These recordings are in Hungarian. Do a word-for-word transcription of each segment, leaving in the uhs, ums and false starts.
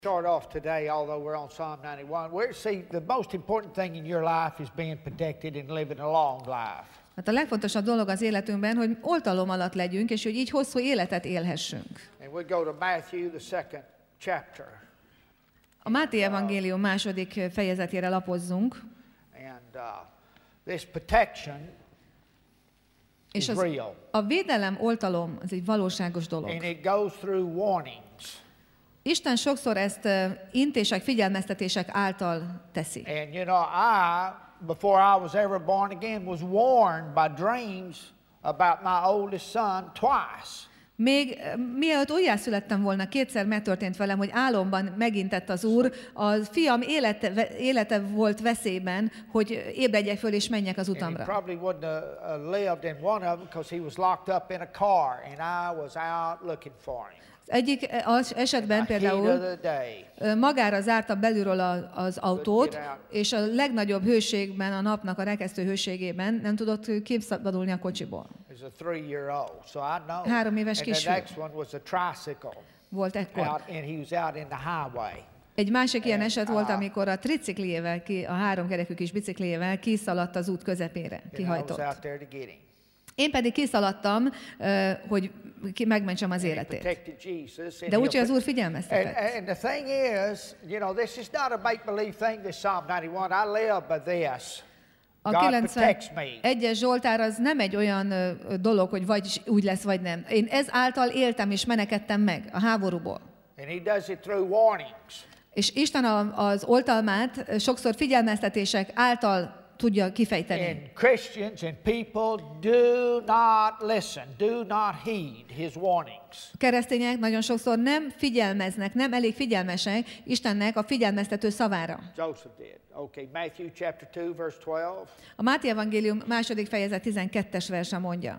Start off today, although we're on Psalm ninety-one. We're see the most important thing in your life is being protected and living a long life. Hát a legfontosabb dolog az életünkben, hogy oltalom alatt legyünk, és hogy így hosszú életet élhessünk. And we go to Matthew, the second chapter. A Máté evangélium második fejezetére lapozzunk. And uh, this protection és is az, real. a védelem, oltalom, az egy valóságos dolog. And it goes through warnings. Isten sokszor ezt intések, figyelmeztetések által teszi. And you know, I, before I was ever born again, was warned by dreams about my oldest son twice. Még mielőtt újjászülettem volna, kétszer megtörtént velem, hogy álomban megintett az Úr, a fiam élete, élete volt veszélyben, hogy ébredjek föl és menjek az utamra. And he probably wouldn't have lived in one of them because he was locked up in a car and I was out looking for him. Egyik esetben például magára zárta belülről az autót, és a legnagyobb hőségben, a napnak a rekesztő hőségében nem tudott kiszabadulni a kocsiból. Három éves kisfiú volt ekkor. Egy másik ilyen eset volt, amikor a tricikliével, a háromkerekű kis bicikliével kiszaladt az út közepére, kihajtott. Én pedig kiszaladtam, hogy megmentsem az életét. De úgy, hogy az Úr figyelmeztetett. And the thing is, you know, this is not a make-believe thing, this Psalm ninety-one. I live by this. A kilencvenegyes Zsoltár az nem egy olyan dolog, hogy vagy úgy lesz, vagy nem. Én ez által éltem és menekedtem meg a háborúból. And he does it through warnings. És Isten az oltalmát sokszor figyelmeztetések által tudja kifejteni. And Christians and people do not listen, do not heed his warnings. A keresztények nagyon sokszor nem figyelmeznek, nem elég figyelmesek Istennek a figyelmeztető szavára. Joseph did. Okay, Matthew chapter two verse twelve. A Máté evangélium második fejezet tizenkettes verse mondja.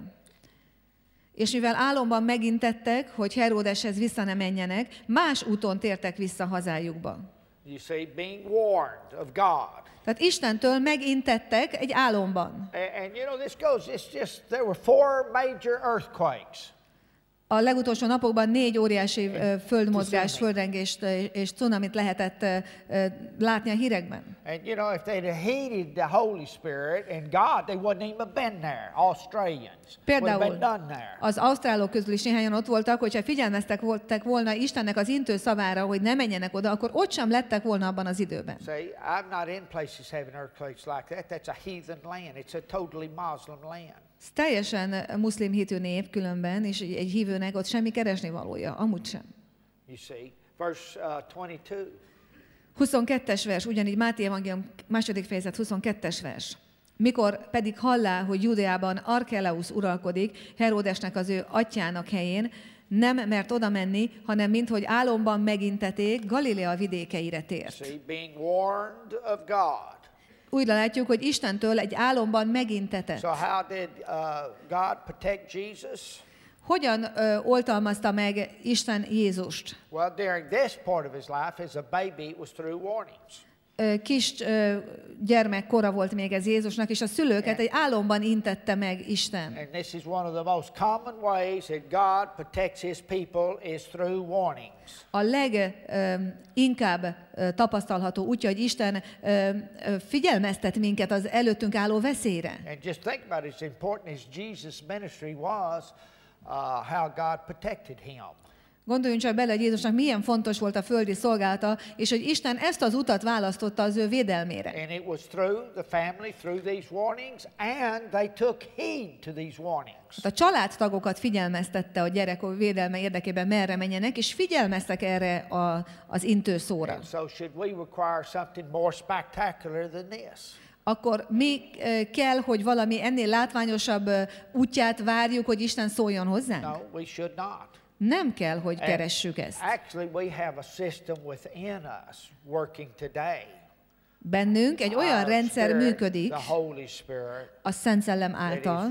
És mivel álomban megintettek, hogy Heródeshez vissza ne menjenek, más úton tértek vissza hazájukba. You see, being warned of God. Tehát Istentől megintettek egy álomban. And, and you know this goes, it's just, there were four major earthquakes. A legutolsó napokban négy óriási földmozgás, földrengést és cunamit lehetett látni a hírekben. And you know, if they'd heeded the Holy Spirit and God, they wouldn't even been there. Australians would have been done there. Az ausztrálok közül is néhányan ott voltak, hogyha figyelmeztek voltak volna Istennek az intő szavára, hogy ne menjenek oda, akkor ott sem lettek volna abban az időben. See, I'm not in places having earthquakes like that. That's a heathen land. It's a totally Muslim land. Ez teljesen muszlim hitű nép különben, és egy hívőnek ott semmi keresnivalója, amúgy sem. You see, verse uh, twenty-two. huszonkettes vers, ugyanígy Máté evangélium második fejezet huszonkettes vers. Mikor pedig hallá, hogy Júdeában Arkeleusz uralkodik, Heródesnek az ő atyjának helyén, nem mert oda menni, hanem minthogy álomban megintették, Galilea vidékeire tért. See, being warned of God. Úgy látjuk, hogy Istentől egy álomban megintetett. So how did uh, God protect Jesus? Hogyan ö, oltalmazta meg Isten Jézust? Well, during this part of his life, as a baby, it was through warnings. Ö, kis ö, gyermekkora volt még ez Jézusnak, és a szülőket egy álomban intette meg Isten. And this is one of the most common ways that God protects his people is through warnings. A leginkább tapasztalható útja, hogy Isten ö, ö, figyelmeztet minket az előttünk álló veszélyre. And just think about it, as important as Jesus' ministry was, uh, how God protected him. Gondoljunk csak bele, hogy Jézusnak milyen fontos volt a földi szolgálata, és hogy Isten ezt az utat választotta az ő védelmére. And it was through the family, through these warnings, and they took heed to these warnings. A családtagokat figyelmeztette a gyerek védelme érdekében, merre menjenek, és figyelmeztek erre a, az intőszóra. And so should we require something more spectacular than this? Akkor mi kell, hogy valami ennél látványosabb útját várjuk, hogy Isten szóljon hozzánk? No, we should not. Nem kell, hogy keressük ezt. Actually, we have a system within us working today. Bennünk egy olyan rendszer működik, a Szent Szellem által,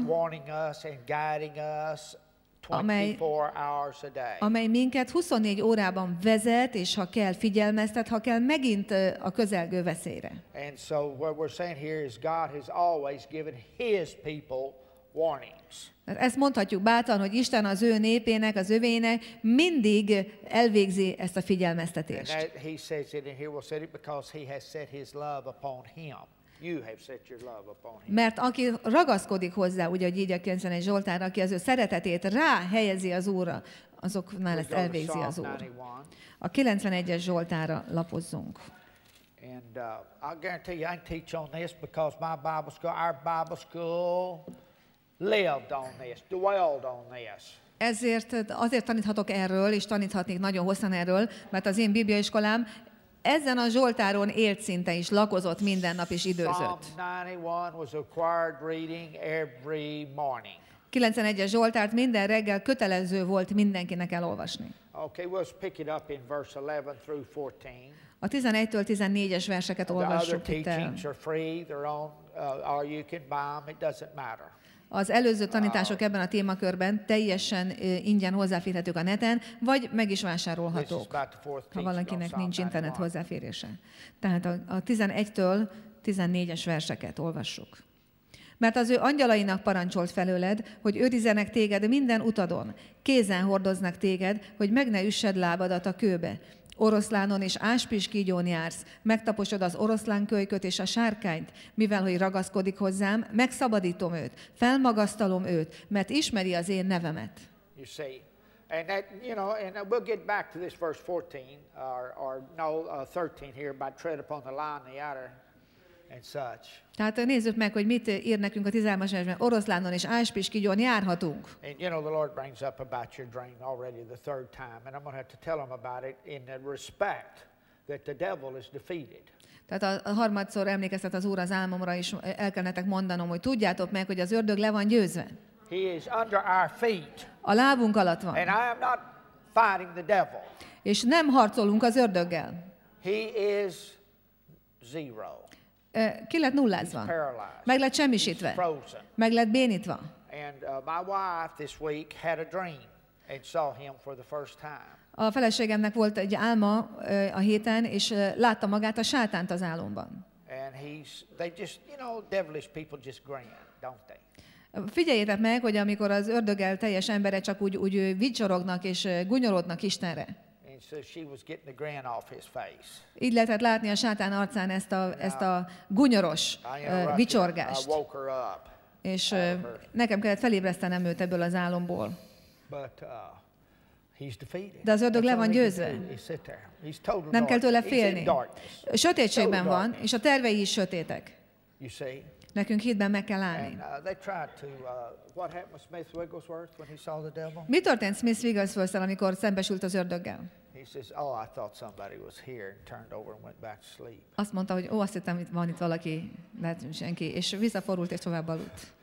amely, amely minket huszonnégy órában vezet, és ha kell figyelmeztet, ha kell megint a közelgő veszélyre. And so what we're saying here is God has always given his people warnings. Ezt mondhatjuk bátran, hogy Isten az ő népének, az övének mindig elvégzi ezt a And figyelmeztetést. that, he says it, and here we'll say it, because he has set his love upon him. You have set your love upon him. Mert aki ragaszkodik hozzá, ugye, hogy így a kilencvenegy Zsoltár, aki az ő szeretetét rá helyezi az Úrra, azoknál ezt elvégzi az Úr. A kilencvenegyes Zsoltárra lapozzunk. And uh, I'll guarantee you, I can teach on this because my Bible school, our Bible school lived on this, dwelled on this. Ezért azért taníthatok erről, és taníthatnék nagyon hosszan erről, mert az én bibliaiskolám ezen a Zsoltáron élt szinte is, lakozott minden nap és időzött. Psalm ninety-one was required reading every morning. kilencvenegyes Zsoltárt minden reggel kötelező volt mindenkinek elolvasni. Okay, we'll pick it up in verse eleven through fourteen. A tizenegytől tizennégyes verseket The other olvassuk itt el. teachings are free, they're on, uh, or you can buy them, it doesn't matter. Az előző tanítások ebben a témakörben teljesen uh, ingyen hozzáférhetők a neten, vagy meg is This is vásárolhatók, about the fourth ha teaching on valakinek Psalm nincs internet ninety-one. hozzáférése. Tehát a, a tizenegytől tizennégyes verseket olvassuk. Mert az ő angyalainak parancsolt felőled, hogy őrizzenek téged minden utadon, kézen hordoznak téged, hogy meg ne üssed lábadat a kőbe. Oroszlánon és áspiskígyón jársz, megtaposod az oroszlánkölyköt és a sárkányt, mivel hogy ragaszkodik hozzám, megszabadítom őt, felmagasztalom őt, mert ismeri az én nevemet. You see, and that, you know, and we'll get back to this verse fourteen, or, or no, uh, thirteen here, by tread upon the lion, the adder, and such. Tehát nézzük meg, hogy mit ír nekünk a tizenhármas versben. Oroszlánon és áspiskígyón járhatunk. And you know, the Lord brings up about your dream already the third time, and I'm going to have to tell him about it in the respect that the devil is defeated. Tehát a, a harmadszor emlékeztet az Úr az álmomra, és el kell nektek mondanom, hogy tudjátok meg, hogy az ördög le van győzve. He is under our feet, A lábunk alatt van. and I am not fighting the devil. És nem harcolunk az ördöggel. He is zero. Ö, Ki lett nullázva. Paralyzed. Meg lett He's semmisítve. frozen. Meg lett bénítva. And uh, my wife this week had a dream and saw him for the first time. A feleségemnek volt egy álma ö, a héten, és ö, látta magát a sátánt az álomban. And he's, they just, you know, devilish people just grin, don't they? Figyeljétek meg, hogy amikor az ördöggel teljes emberek csak úgy, úgy ö, vicsorognak és ö, gunyorodnak Istenre. And so she was getting the grin off his face. Így lehetett látni a sátán arcán ezt a, ezt a gunyoros I ö, interrupted. I vicsorgást. woke her up. És ö, nekem kellett felébresztenem őt ebből az álomból. But uh, he's defeated. De az ördög That's le all van he can győzve. do. He sit there. He's total Nem kell tőle darkness. He's in félni. darkness. Sötétségben van, és a tervei is sötétek. You see? Nekünk hitben meg kell And állni. uh, they tried to, uh, what happened with Smith Wigglesworth when he saw the devil? Mi történt Smith Wigglesworth-szel, amikor szembesült az ördöggel? He says, oh, I thought somebody was here, and turned over and went back to sleep. Azt mondta, hogy ó, azt hittem, itt van itt valaki, lehet senki, és visszafordult és tovább aludt.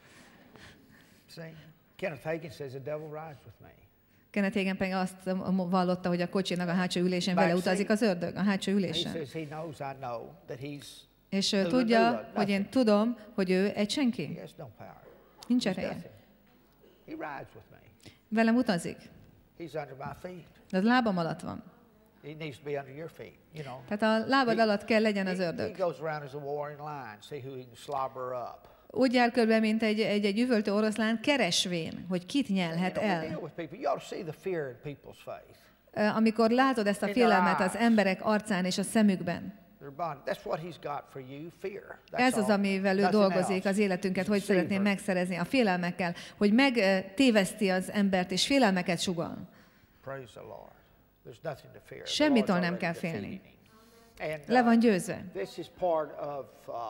See? Kenneth Hagin says the devil rides with me. Kenneth Hagin pedig azt vallotta, hogy a kocsinak a hátsó ülésén vele utazik az ördög, a hátsó He ülésen. says he knows I know that he's, És ő tudja, hogy én tudom, hogy ő egy he senki. has no power. Nincs He's ereje. nothing. He rides with me. Velem utazik. He's under my feet. De az lábam alatt van. He needs to be under your feet, you know. Tehát a lábad alatt kell legyen az He, he ördög. goes around as a warring lion, see who he can slobber up. Úgy jár körbe, mint egy, egy, egy üvöltő oroszlán, keresvén, hogy kit nyelhet You know, we el. deal with people. You ought to see the fear in people's face. Ö, Amikor látod ezt a félelmet az emberek arcán és a szemükben, Their body. That's what he's got for you, fear. That's ez az, all. amivel ő Nothing dolgozik, else. az életünket, He's hogy a szeretné deceiver. megszerezni a félelmekkel, hogy megtéveszti az embert, és félelmeket sugall. Praise the Lord. There's nothing to fear. The Semmitől Lord's nem already kell defeated félni. him. And, Le van uh, győzve. this is part of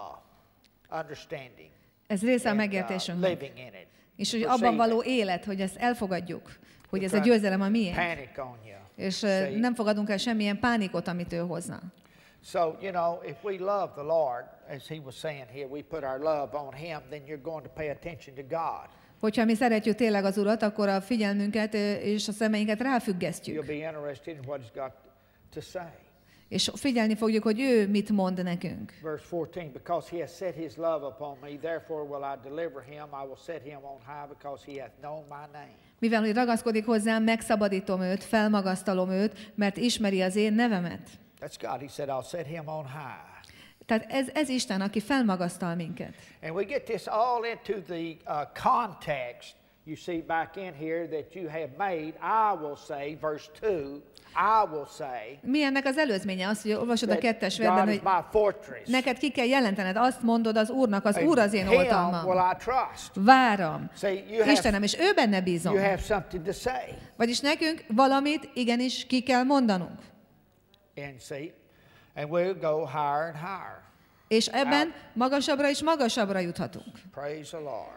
uh, understanding Ez része a and, uh, megértésünknek. living in it. És hogy Perceiving. abban való élet, hogy ezt elfogadjuk, hogy ez a Try to győzelem a miénk. Panic on you. És ö, See? nem fogadunk el semmilyen pánikot, amit ő hozna. So, you know, if we love the Lord, as he was saying here, we put our love on him, then you're going to pay attention to God. Hogyha mi szeretjük tényleg az Urat, akkor a figyelmünket ö, és a szemeinket You'll ráfüggesztjük. be interested in what he's got to say. És figyelni fogjuk, hogy ő mit mond nekünk. Verse fourteen, because he has set his love upon me, therefore will I deliver him. I will set him on high because he hath known my name. Mivel hogy ragaszkodik hozzám, megszabadítom őt, felmagasztalom őt, mert ismeri az én nevemet. That's God. He said, I'll set him on high. Tehát ez, ez Isten, aki felmagasztal minket. And we get this all into the uh, context. You see back in here that you have made, I will say, verse two, I will say. Mi ennek az előzménye? Az, hogy olvasod a kettes God verben, is hogy my fortress. neked ki kell jelentened, azt mondod az Úrnak, az Úr az én Him will oltalmam. I trust. Váram. See, you have, Istenem, és ő benne bízom. you have something to say. Vagyis nekünk valamit igenis ki kell mondanunk. And see, and we'll go higher and higher. És ebben magasabbra és magasabbra juthatunk. Praise the Lord.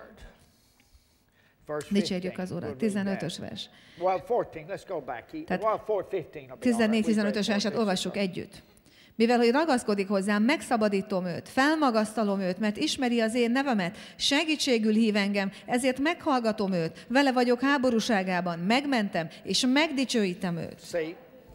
Verse Dicsérjük fifteen. az Urat. We'll read tizenötös that. vers. Well, fourteen, let's go back. He, Tehát well, four fifteen will be all right. tizennégy We read tizenötös verset fourteen. olvassuk együtt. Mivel, hogy ragaszkodik hozzám, megszabadítom őt, felmagasztalom őt, mert ismeri az én nevemet, segítségül hív engem, ezért meghallgatom őt, vele vagyok háborúságában, megmentem, és megdicsőítem őt. See,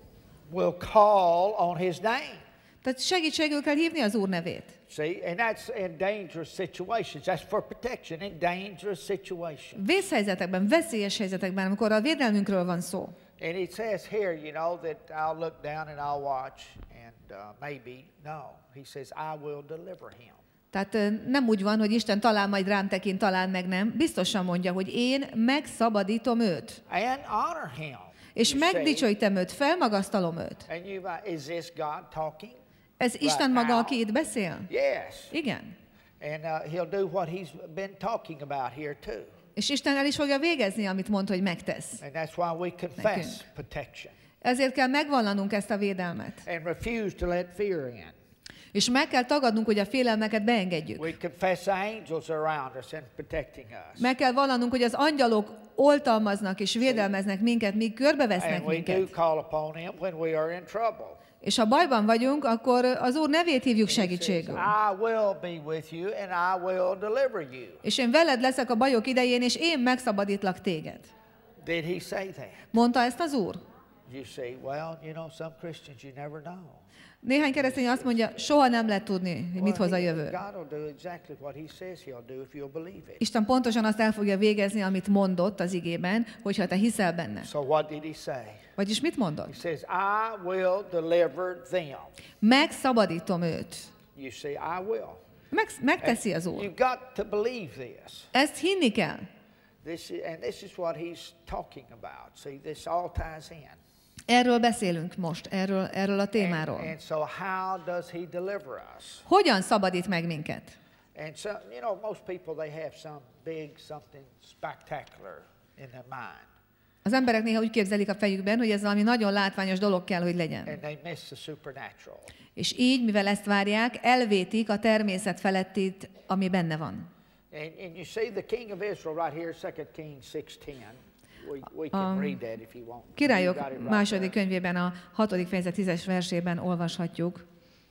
we'll call on his name. Tehát segítségül kell hívni az Úr nevét. See, and that's in dangerous situations. That's for protection in dangerous situations. Vészhelyzetekben, veszélyes helyzetekben, amikor a védelmünkről van szó. And it says here, you know, that I'll look down and I'll watch, and uh, maybe, no. He says, I will deliver him. Tehát ö, nem úgy van, hogy Isten talán majd rám tekint, talán meg nem. Biztosan mondja, hogy én megszabadítom őt. And honor him. És you see. megdicsőítem őt, felmagasztalom őt. And you might, is this God talking? Ez Isten Right maga, now. aki itt beszél? Yes. Igen. And uh, he'll do what he's been talking about here too. És Isten el is fogja végezni, amit mond, hogy megtesz. And that's why we confess Nekünk. protection. Ezért kell megvallanunk ezt a védelmet. And refuse to let fear in. És meg kell tagadnunk, hogy a félelmeket beengedjük. We confess the angels around us and protecting us. Meg kell vallanunk, hogy az angyalok oltalmaznak és védelmeznek minket, míg körbevesznek And we do minket. call upon him when we are in trouble. És ha bajban vagyunk, akkor az Úr nevét hívjuk He says, segítségül. I will be with you and I will deliver you. És én veled leszek a bajok idején, és én megszabadítlak téged. Did he say that? Mondta ezt az Úr? You say, well, you know, some Christians you never know. Néhány keresztény azt mondja, soha nem lehet tudni, hogy mit hoz a Well, he- jövő. God will do exactly what he says he'll do if you'll believe it. Isten pontosan azt el fogja végezni, amit mondott az igében, hogyha te hiszel benne. So what did he say? Vagyis mit He mondott? says, I will deliver them. Megszabadítom őt. You see, I will. Meg, megteszi az Úr. You've got to believe this. Ezt hinni kell. This is, and this is what he's talking about. See, this all ties in. Erről beszélünk most, erről, erről a And, témáról. and so how does he deliver us? Hogyan szabadít meg minket? And so, you know, most people, they have some big something spectacular in their mind. Az emberek néha úgy képzelik a fejükben, hogy ez valami nagyon látványos dolog kell, hogy legyen. And they miss the supernatural. És így, mivel ezt várják, elvétik a természet felettit, ami benne van. And, and you see the king of Israel right here, Second Kings six ten. We, we can Um, read that if you want. You Királyok got it right második there. könyvében, a hatodik fejezet tízes versében olvashatjuk.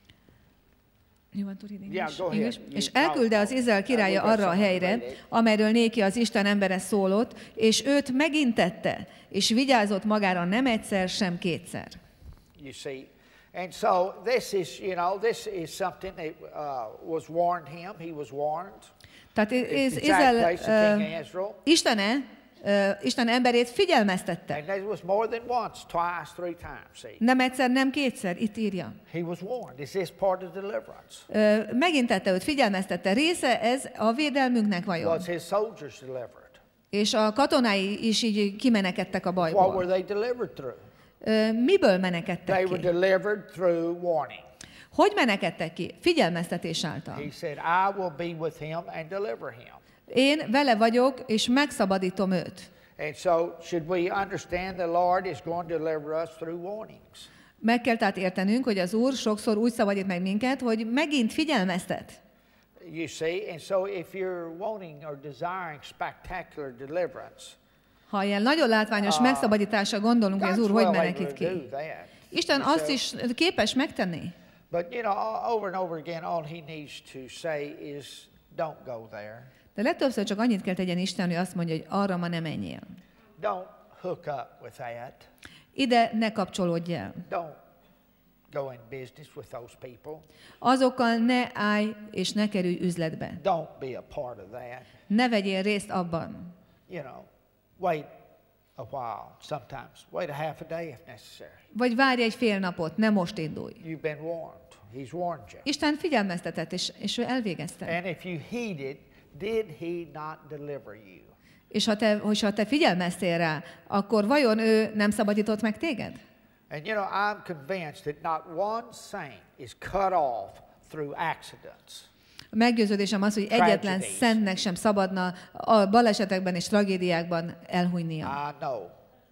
You want to read Yeah, English? go ahead. English? You- És elküldte az Izrael királya I will arra a go helyre, somewhere later. amelyről néki az Isten embere szólott, és őt megintette, és vigyázott magára nem egyszer, sem kétszer. You see, and so this is, you know, this is something that uh, was warned him. He was warned. Tehát It's Ez- the exact Izrael, place, the king uh, of Israel. Istene, uh, Isten emberét figyelmeztette. And that was more than once, twice, three times. See, Nem egyszer, nem kétszer, itt írja. he was warned. Is this part of deliverance? Ö, Megintette őt, figyelmeztette. Része ez a védelmünknek vajon? Was his soldiers delivered? És a katonái is így kimenekedtek a What were bajból. they delivered through? Ö, Miből menekedtek They were ki? delivered through warning. Hogy menekedtek ki? Figyelmeztetés által. He said, I will be with him and deliver him. Én vele vagyok, és megszabadítom őt. And so, should we understand the Lord is going to deliver us through warnings? Meg kell tehát értenünk, hogy az Úr sokszor úgy szabadít meg minket, hogy megint figyelmeztet. You see, and so if you're wanting or desiring spectacular deliverance, Ha ilyen nagyon látványos Ah, megszabadításra gondolunk, hogy az God's Úr hogy well able menekít to ki. do that. Isten So- azt is képes megtenni. But you know, o- over and over again, all he needs to say is, "Don't go there. De legtöbbször csak annyit kell tegyen Isten, hogy azt mondja, hogy arra ma nem menjél. Don't hook up with that. Ide ne kapcsolódj el. Don't go in business with those people. Azokkal ne állj és ne kerülj üzletbe. Don't be a part of that. Ne vegyél részt abban. You know, wait a while, sometimes. Wait a half a day if necessary. Vagy várj egy fél napot, ne most indulj. You've been warned. He's warned you. Isten figyelmeztetett, és, és ő elvégezte. And if you heeded, did he not deliver you? És ha te, hogyha te figyelmeztél rá, akkor vajon ő nem szabadított meg téged? And you know, I'm convinced that not one saint is cut off through accidents. Meggyőződésem az, hogy egyetlen szentnek sem szabadna a balesetekben és tragédiákban elhunynia. I know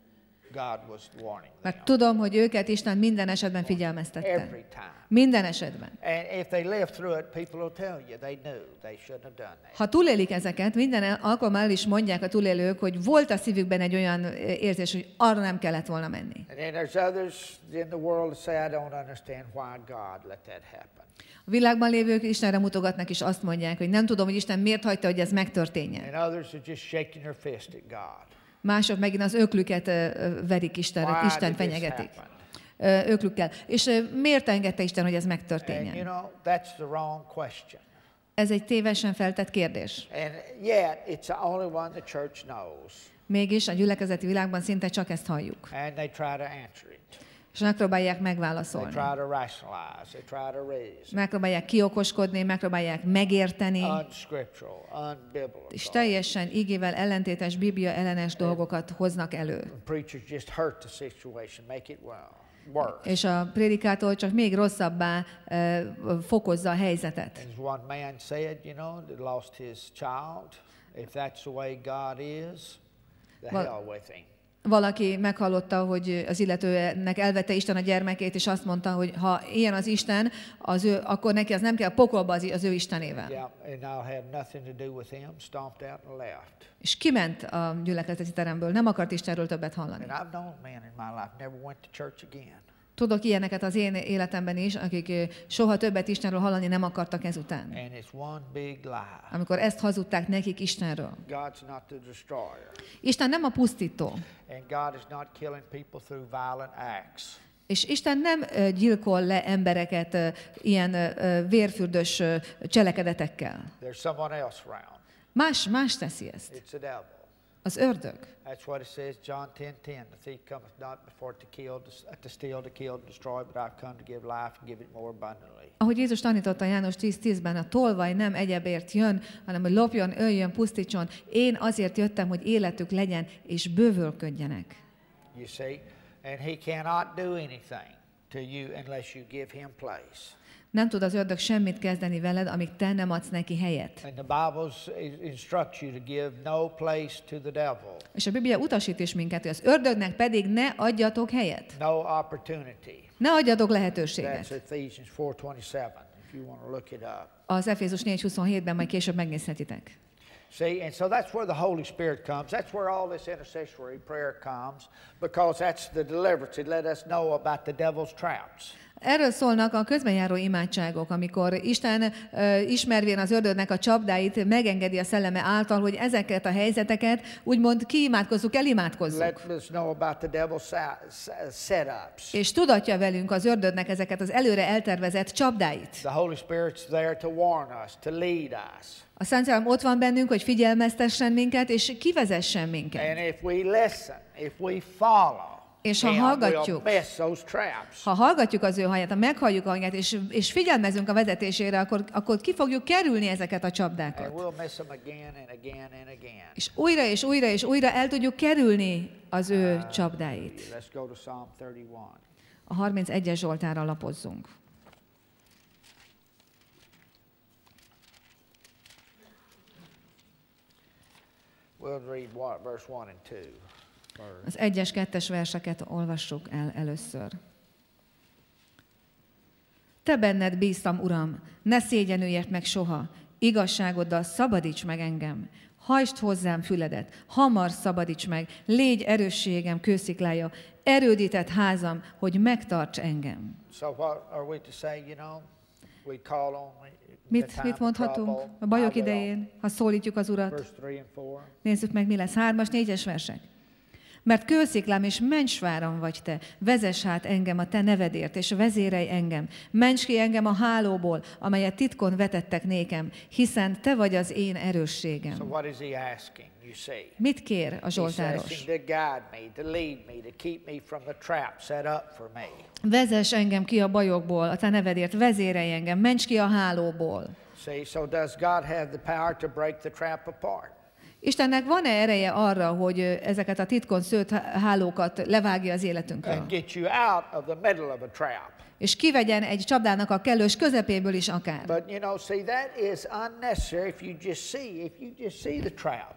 God was warning them. Mert tudom, hogy őket Isten minden esetben figyelmeztette. Every time. Minden esetben. And if they live through it, people will tell you they knew they shouldn't have done that. Ha túlélik ezeket, minden alkalommal el is mondják a túlélők, hogy volt a szívükben egy olyan érzés, hogy arra nem kellett volna menni. And then there's others in the world that say, I don't understand why God let that happen. A világban lévők Istenre mutogatnak, és azt mondják, hogy nem tudom, hogy Isten miért hagyta, hogy ez megtörténjen. And others are just shaking their fist at God. Mások megint az öklüket verik Istenre, Isten fenyegetik. Öklükkel. És miért engedte Isten, hogy ez megtörténjen? And you know, that's the wrong question. Ez egy tévesen feltett kérdés. And yet, it's the only one the church knows. Mégis a gyülekezeti világban szinte csak ezt halljuk. And they try to answer it. És megpróbálják They megválaszolni. try to rationalize. They try to reason. Megpróbálják kiokoskodni, megpróbálják megérteni. Unscriptural, unbiblical. És teljesen igével ellentétes, Biblia ellenes dolgokat hoznak elő. Preachers just hurt the situation, make it well. Worse. És a prédikátor csak még rosszabbá uh, fokozza a helyzetet. As one man said, you know, that lost his child, if that's the way God is, the Well, hell with him. Valaki meghallotta, hogy az illetőnek elvette Isten a gyermekét, és azt mondta, hogy ha ilyen az Isten, az ő, akkor neki az nem kell pokolba az, az ő Istenével. Yeah, and I'll have nothing to do with him, stomped out and left. És kiment a gyülekezeti teremből, nem akart Istenről többet hallani. And I've known men in my life never went to church again. Tudok ilyeneket az én életemben is, akik soha többet Istenről hallani nem akartak ezután. And it's one big lie. Amikor ezt hazudták nekik Istenről. God's not the destroyer. Isten nem a pusztító. And God is not killing people through violent acts. És Isten nem ö, gyilkol le embereket ö, ilyen ö, vérfürdős ö, cselekedetekkel. There's someone else around. Más, más teszi ezt. It's the devil. Az ördög. That's what it says, John ten ten. The thief cometh not before to kill, to, to steal, to kill, to destroy, but I've come to give life and give it more abundantly. Ahogy Jézus tanította János tíz tízben, a tolvaj nem egyebért jön, hanem hogy lopjon, öljön, pusztítson. Én azért jöttem, hogy életük legyen, és bővölködjenek. You see? And he cannot do anything to you unless you give him place. Nem tud az ördög semmit kezdeni veled, amíg te nem adsz neki helyet. And the Bible instructs you to give no place to the devil. És a Biblia utasít is minket, hogy az ördögnek pedig ne adjatok helyet. No opportunity. Ne adjatok That's lehetőséget. Ephesians four twenty-seven, if you want to look it up. Az Efézus négy huszonhétben majd később megnézhetitek. See, and so that's where the Holy Spirit comes. That's where all this intercessory prayer comes, because that's the deliverance. It let us know about the devil's traps. Erről szólnak a közbenjáró imádságok, amikor Isten uh, ismervén az ördögnek a csapdáit, megengedi a szelleme által, hogy ezeket a helyzeteket úgymond kiimádkozzuk, elimádkozzuk. Let us know about the devil's setups. És tudatja velünk az ördögnek ezeket az előre eltervezett csapdáit. The Holy Spirit's there to warn us, to lead us. A Szent Szellem ott van bennünk, hogy figyelmeztessen minket, és kivezessen minket. And if we listen, if we follow, És ha him, hallgatjuk, we'll miss those traps. ha hallgatjuk az ő hangját, ha meghalljuk a hangját, és, és figyelmezünk a vezetésére, akkor, akkor ki fogjuk kerülni ezeket a And csapdákat. we'll miss them again and again and again. És újra és újra és újra el tudjuk kerülni az ő csapdáit. Let's go to Psalm thirty-one. A harmincegyes Zsoltárra lapozzunk. We'll read one, verse one and two. first. Az egyes, kettes verseket olvassuk el először. Te benned bíztam, Uram, ne szégyenüljet meg soha, igazságoddal szabadíts meg engem. Hajtsd hozzám füledet, hamar szabadíts meg, légy erősségem kősziklája, erődített házam, hogy megtarts engem. So what are we to say, you know? We call on the Mit, time mit of mondhatunk trouble, a bajok I will. idején, ha szólítjuk az Urat? Verse three and four. Nézzük meg, mi lesz. Hármas, négyes versek. Mert kősziklám és mencsváram vagy te, vezess hát engem a te nevedért, és vezérelj engem. Ments ki engem a hálóból, amelyet titkon vetettek nékem, hiszen te vagy az én erősségem. So what is he asking, you see? Mit kér a He's zsoltáros? asking to guide me, to lead me, to keep me from the trap set up for me. Vezess engem ki a bajokból, a te nevedért, vezérelj engem, ments ki a hálóból. See, so does God have the power to break the trap apart? Istennek van-e ereje arra, hogy ezeket a titkon szőtt hálókat levágja az életünkről? And get you out of the middle of a trap. És kivegyen egy csapdának a kellős közepéből is akár. But you know, see, that is unnecessary if you just see, if you just see the trap.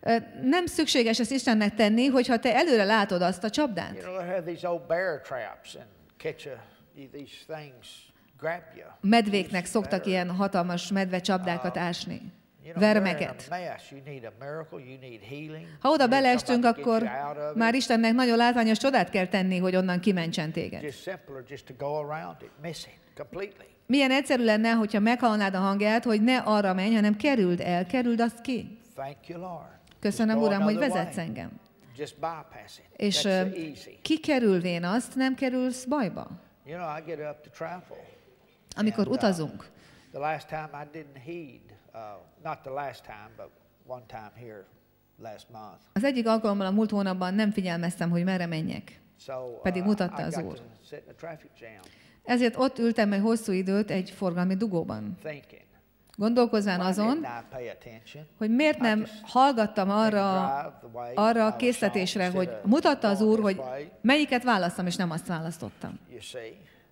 Nem szükséges ezt Istennek tenni, hogyha te előre látod azt a You csapdát. know, they have these old bear traps and catch a, these things grab you. Medvéknek szoktak ilyen hatalmas medve csapdákat ásni. You know, you're in a Vermeket. mess. You need a miracle, you need healing. Ha oda You need beleestünk, somebody to get akkor you out of it. már Istennek nagyon látványos csodát kell tenni, hogy onnan kimentsen téged. Just simpler just to go around it, miss it completely. Milyen egyszerű lenne, hogyha meghallanád a hangját, hogy ne arra menj, hanem kerüld el, kerüld azt ki. Thank you, Lord. Köszönöm, Just go Uram, hogy another vezetsz way. engem. Just bypass it. És That's ö, the easy. kikerülvén azt, nem kerülsz bajba. You know, I get up to travel. Amikor And, uh, utazunk. The last time I didn't heed, uh, not the last time, but one time here last month. Az egyik alkalommal a múlt hónapban nem figyelmeztem, hogy merre menjek. So uh, Pedig mutatta I az got Úr. to sit in a traffic jam Ezért ott ültem egy hosszú időt egy forgalmi dugóban. thinking, Gondolkozván why azon, didn't I pay attention? hogy miért nem hallgattam arra, arra a készletésre, hogy mutatta az Úr, hogy melyiket választam, és nem azt választottam. You see?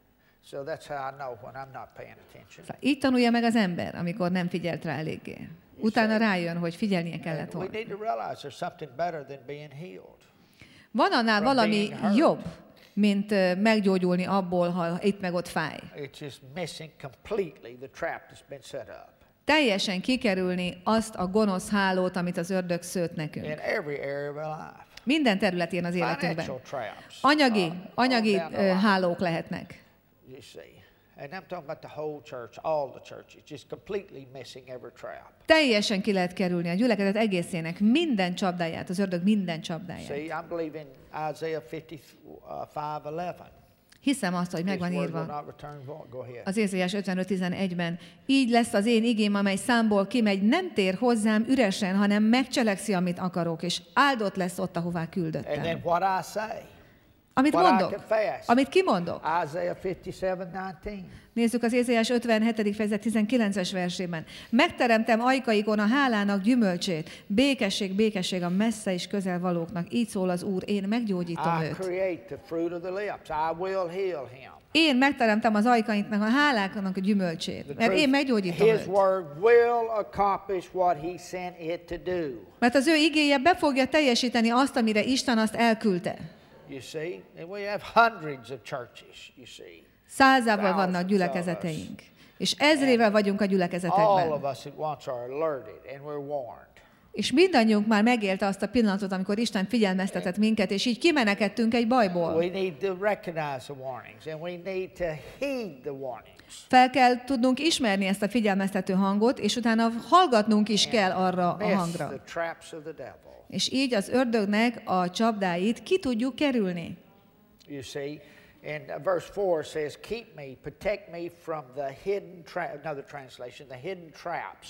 So that's how I know when I'm not paying attention. Szóval így tanulja meg az ember, amikor nem figyelt rá eléggé. Utána rájön, hogy figyelnie kellett And we volna. need to realize there's something better than being healed. Van annál from valami being hurt. jobb, mint ö, meggyógyulni abból, ha itt meg ott fáj. It's just missing completely the trap that's been set up. Teljesen kikerülni azt a gonosz hálót, amit az ördög szőtt In nekünk. every area of our life. Minden területén az életünkben. Financial traps. Anyagi, uh, anyagi all down the ö, line, hálók lehetnek. you see. And I'm talking about the whole church, all the churches, just completely missing every trap. Teljesen ki lehet kerülni a gyülekezet egészének minden csapdáját, az ördög minden See, csapdáját. I'm believing Isaiah fifty-five eleven. Hiszem azt, hogy His megvan word will írva not return void. Go ahead. az Ézsaiás ötvenöt tizenegyben. Így lesz az én igém, amely számból kimegy, nem tér hozzám üresen, hanem megcselekszi, amit akarok, és áldott lesz ott, ahová And küldöttem. then what I say, Amit what I mondok, confess. amit kimondok. Isaiah fifty-seven nineteen. Nézzük az Ézsaiás ötvenhetedik fejezet tizenkilences versében. Megteremtem ajkaikon a hálának gyümölcsét, békesség, békesség a messze és közel valóknak. Így szól az Úr, én meggyógyítom I őt. create the fruit of the lips. I will heal him. Én megteremtem az ajkainknak, a háláknak a gyümölcsét, The mert én truth, meggyógyítom His őt. word will accomplish what he sent it to do. Mert az ő igéje be fogja teljesíteni azt, amire Isten azt elküldte. You see? And we have hundreds of churches, you see. Százával vannak Thousands gyülekezeteink. És ezrével vagyunk a All gyülekezetekben. of us at once are alerted and we're warned. És mindannyiunk már megélte azt a pillanatot, amikor Isten figyelmeztetett minket, és így kimenekedtünk egy bajból. We need to recognize the warnings and we need to heed the warnings. Fel kell tudnunk ismerni ezt a figyelmeztető hangot, és utána hallgatnunk is kell arra a Miss the hangra. traps of the devil. És így az ördögnek a csapdáit ki tudjuk kerülni. You see, and uh, verse four says, "Keep me, protect me from the hidden trap." Another translation, the hidden traps,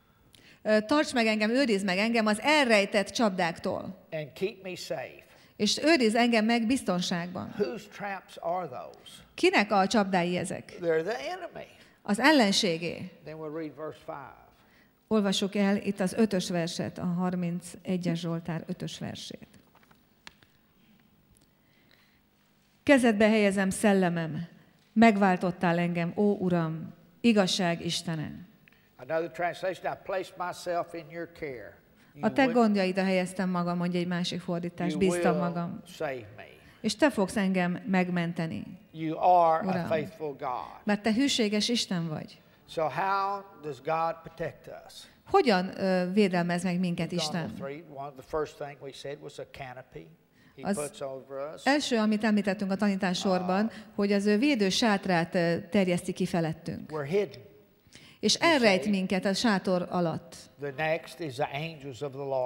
Ö, Tarts meg engem, őrizd meg engem az elrejtett csapdáktól, and keep me safe. és őrizd engem meg biztonságban. Whose traps are those? Kinek a csapdái ezek? They're the enemy. Az ellenségé. Then we'll read verse five. Olvassuk el itt az ötös verset, a harmincegyes Zsoltár ötös versét. Kezedbe helyezem szellemem, megváltottál engem, ó Uram, igazság Istenem. Another translation, I placed myself in your care. You A te will- gondjaidra helyeztem magam, mondja egy másik fordítás, you bíztam will magam. save me. És te fogsz engem megmenteni, You are Uram. a faithful God. mert te hűséges Isten vagy. So how does God protect us? Hogyan ö, védelmez meg minket We've gone Isten? to three. One of the first thing we said was a canopy. He Az puts over us. Első, amit említettünk a tanítás sorban, hogy az ő védő sátrát ö, terjeszti ki felettünk. We're hidden. És elrejt minket a sátor alatt. The next is the angels of the Lord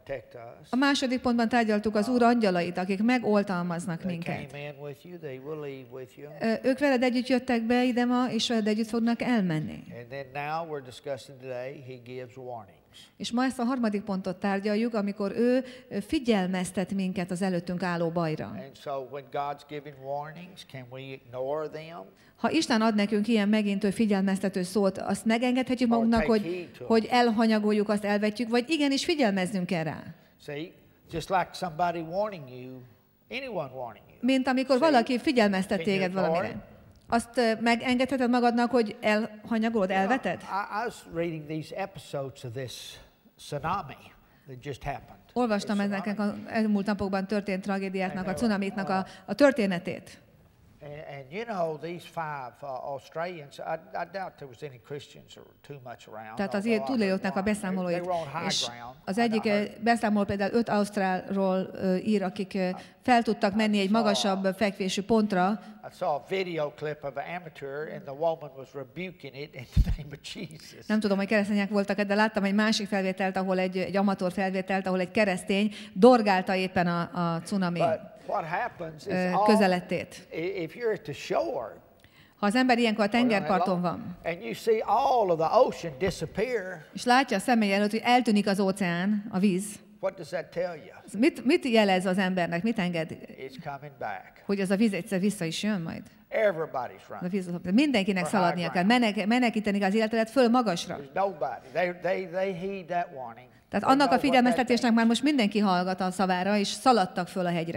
protect us. A második pontban tárgyaltuk az Úr angyalait, akik megoltalmaznak They minket. came in with you, they will leave with you. Ö, Ők veled együtt jöttek be ide ma, és veled együtt fognak elmenni. And then now we're discussing today, he gives warnings. És ma ezt a harmadik pontot tárgyaljuk, amikor ő figyelmeztet minket az előttünk álló bajra. And so when God's giving warnings, can we ignore them? Ha Isten ad nekünk ilyen megintő figyelmeztető szót, azt megengedhetjük magunknak, hogy, hogy elhanyagoljuk, azt elvetjük, vagy igenis figyelmeznünk kell rá. See, just like somebody warning you, anyone warning you. Mint amikor valaki figyelmeztet téged valamire. Azt ö, megengedheted magadnak, hogy elhanyagolod, elveted? You know, I, I was reading these episodes of this tsunami that just happened. Olvastam This ezeknek tsunami. az elmúlt napokban történt tragédiáknak, a cunamiknak a, a történetét. And, and you know, these five uh, Australians, I, I doubt there was any Christians or too much around. Tehát az although ilyen I túlélőknek a heard one. They- beszámolóit. They were on high És ground. az I egyik heard- ö, beszámoló például öt ausztrálról ö, ír, akik ö, fel tudtak menni egy magasabb fekvésű pontra. I saw a video clip of an amateur and the woman was rebuking it in the name of Jesus. Nem tudom, hogy keresztények voltak, de láttam egy másik felvételt, ahol egy, egy amatőr felvételt, ahol egy keresztény dorgálta éppen a, a cunami But what happens is ö, all, közelettét. i- if you're at the shore Ha az ember ilyenkor a tengerparton van, and you see all of the ocean disappear, és látja a szemei előtt, hogy eltűnik az óceán, a víz, what does that tell you? az mit, mit jelez az embernek, mit enged, It's coming back. hogy az a víz egyszer vissza is jön majd? Everybody's Az a running. víz, mindenkinek For high szaladnia kell, ground. menek, menekíteni kell az életedet föl magasra. There's nobody. They, they, they heed that warning. Tehát They annak know a what figyelmeztetésnek that már most mindenki hallgat a szavára, és szaladtak föl a hegyre.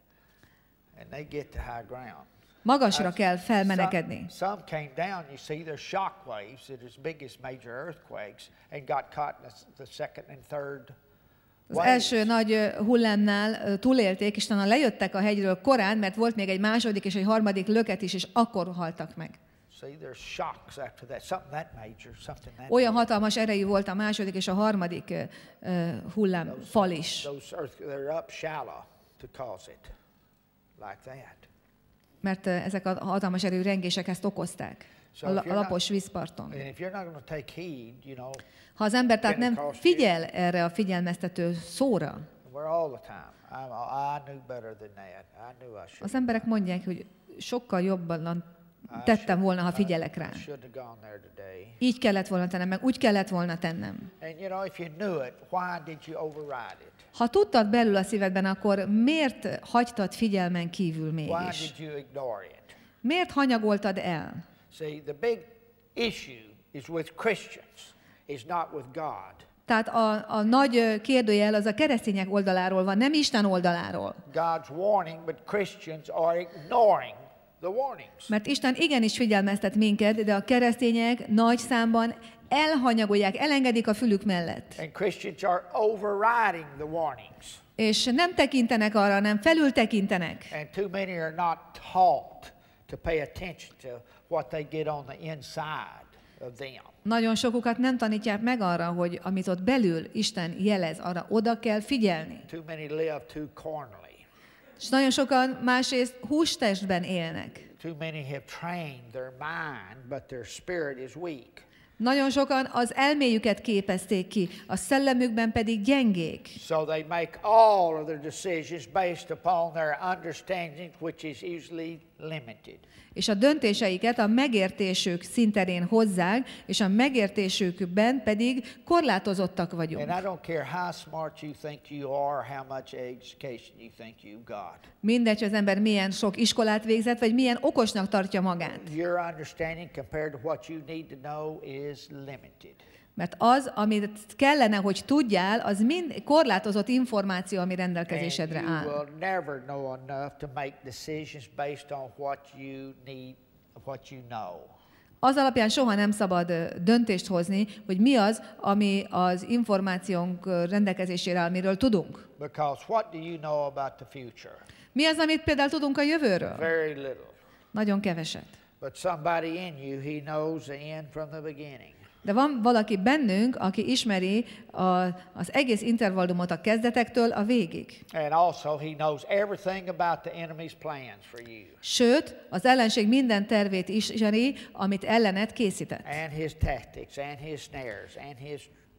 means. And they get to high ground. Magasra Uh, kell felmenekedni. Some, some came down, you see, there's shock waves that are as big as major earthquakes and got caught in the, the second and third Az waves. első nagy ö, hullámnál ö, túlélték, és talán lejöttek a hegyről korán, mert volt még egy második és egy harmadik löket is, és akkor haltak meg. See, there's shocks after that. Something that major, something that Olyan hatalmas erejű volt a második és a harmadik ö, ö, hullám fal is. Those earth, they're up shallow to cause it, like that. Mert ö, ezek a hatalmas erejű rengések ezt okozták a, la- a lapos vízparton. And if you're not going to take heed, you know, Ha az ember tehát nem figyel erre a figyelmeztető szóra, we're all the time. I'm, I knew better than that. I knew I should. az emberek mondják, hogy sokkal jobban tettem volna, ha figyelek rá. I should have gone there today. Így kellett volna tennem, meg úgy kellett volna tennem. And you know, if you knew it, why did you override it? Ha tudtad belül a szívedben, akkor miért hagytad figyelmen kívül Why mégis? did you ignore it? Miért hanyagoltad el? See, the big issue is with Christians. It's not with God. Tehát a, a nagy ö, kérdőjel az a keresztények oldaláról van, nem Isten oldaláról. God's warning, but Christians are ignoring the warnings. Mert Isten igenis figyelmeztet minket, de a keresztények nagy számban elhanyagolják, elengedik a fülük mellett. And Christians are overriding the warnings. És nem tekintenek arra, nem felül tekintenek. And too many are not taught to pay attention to what they get on the inside of them. Nagyon sokukat nem tanítják meg arra, hogy amit ott belül Isten jelez, arra oda kell figyelni. Too many live too carnally. És nagyon sokan másrészt hústestben élnek. Too many have trained their mind, but their spirit is weak. Nagyon sokan az elméjüket képezték ki, a szellemükben pedig gyengék. So they make all of their decisions based upon their understanding, which is usually limited. És a döntéseiket a megértésük szinterén hozzák, és a megértésükben pedig korlátozottak vagyunk. And I don't care how smart you think you are, how much education you think you've got. Mindegy, hogy az ember milyen sok iskolát végzett, vagy milyen okosnak tartja magát. Your understanding compared to what you need to know is limited. Mert az, amit kellene, hogy tudjál, az mind korlátozott információ, ami And rendelkezésedre you áll. will never know enough to make decisions based on what you need, what you know. Az alapján soha nem szabad ö, döntést hozni, hogy mi az, ami az információnk ö, rendelkezésére áll, amiről tudunk. Because what do you know about the future? Mi az, amit például tudunk a jövőről? Very little. Nagyon keveset. But somebody in you, he knows the end from the beginning. De van valaki bennünk, aki ismeri a, az egész intervallumot a kezdetektől a végig. And also he knows everything about the enemy's plans for you. Sőt, az ellenség minden tervét ismeri, amit ellened készített. And his tactics, and his snares, and his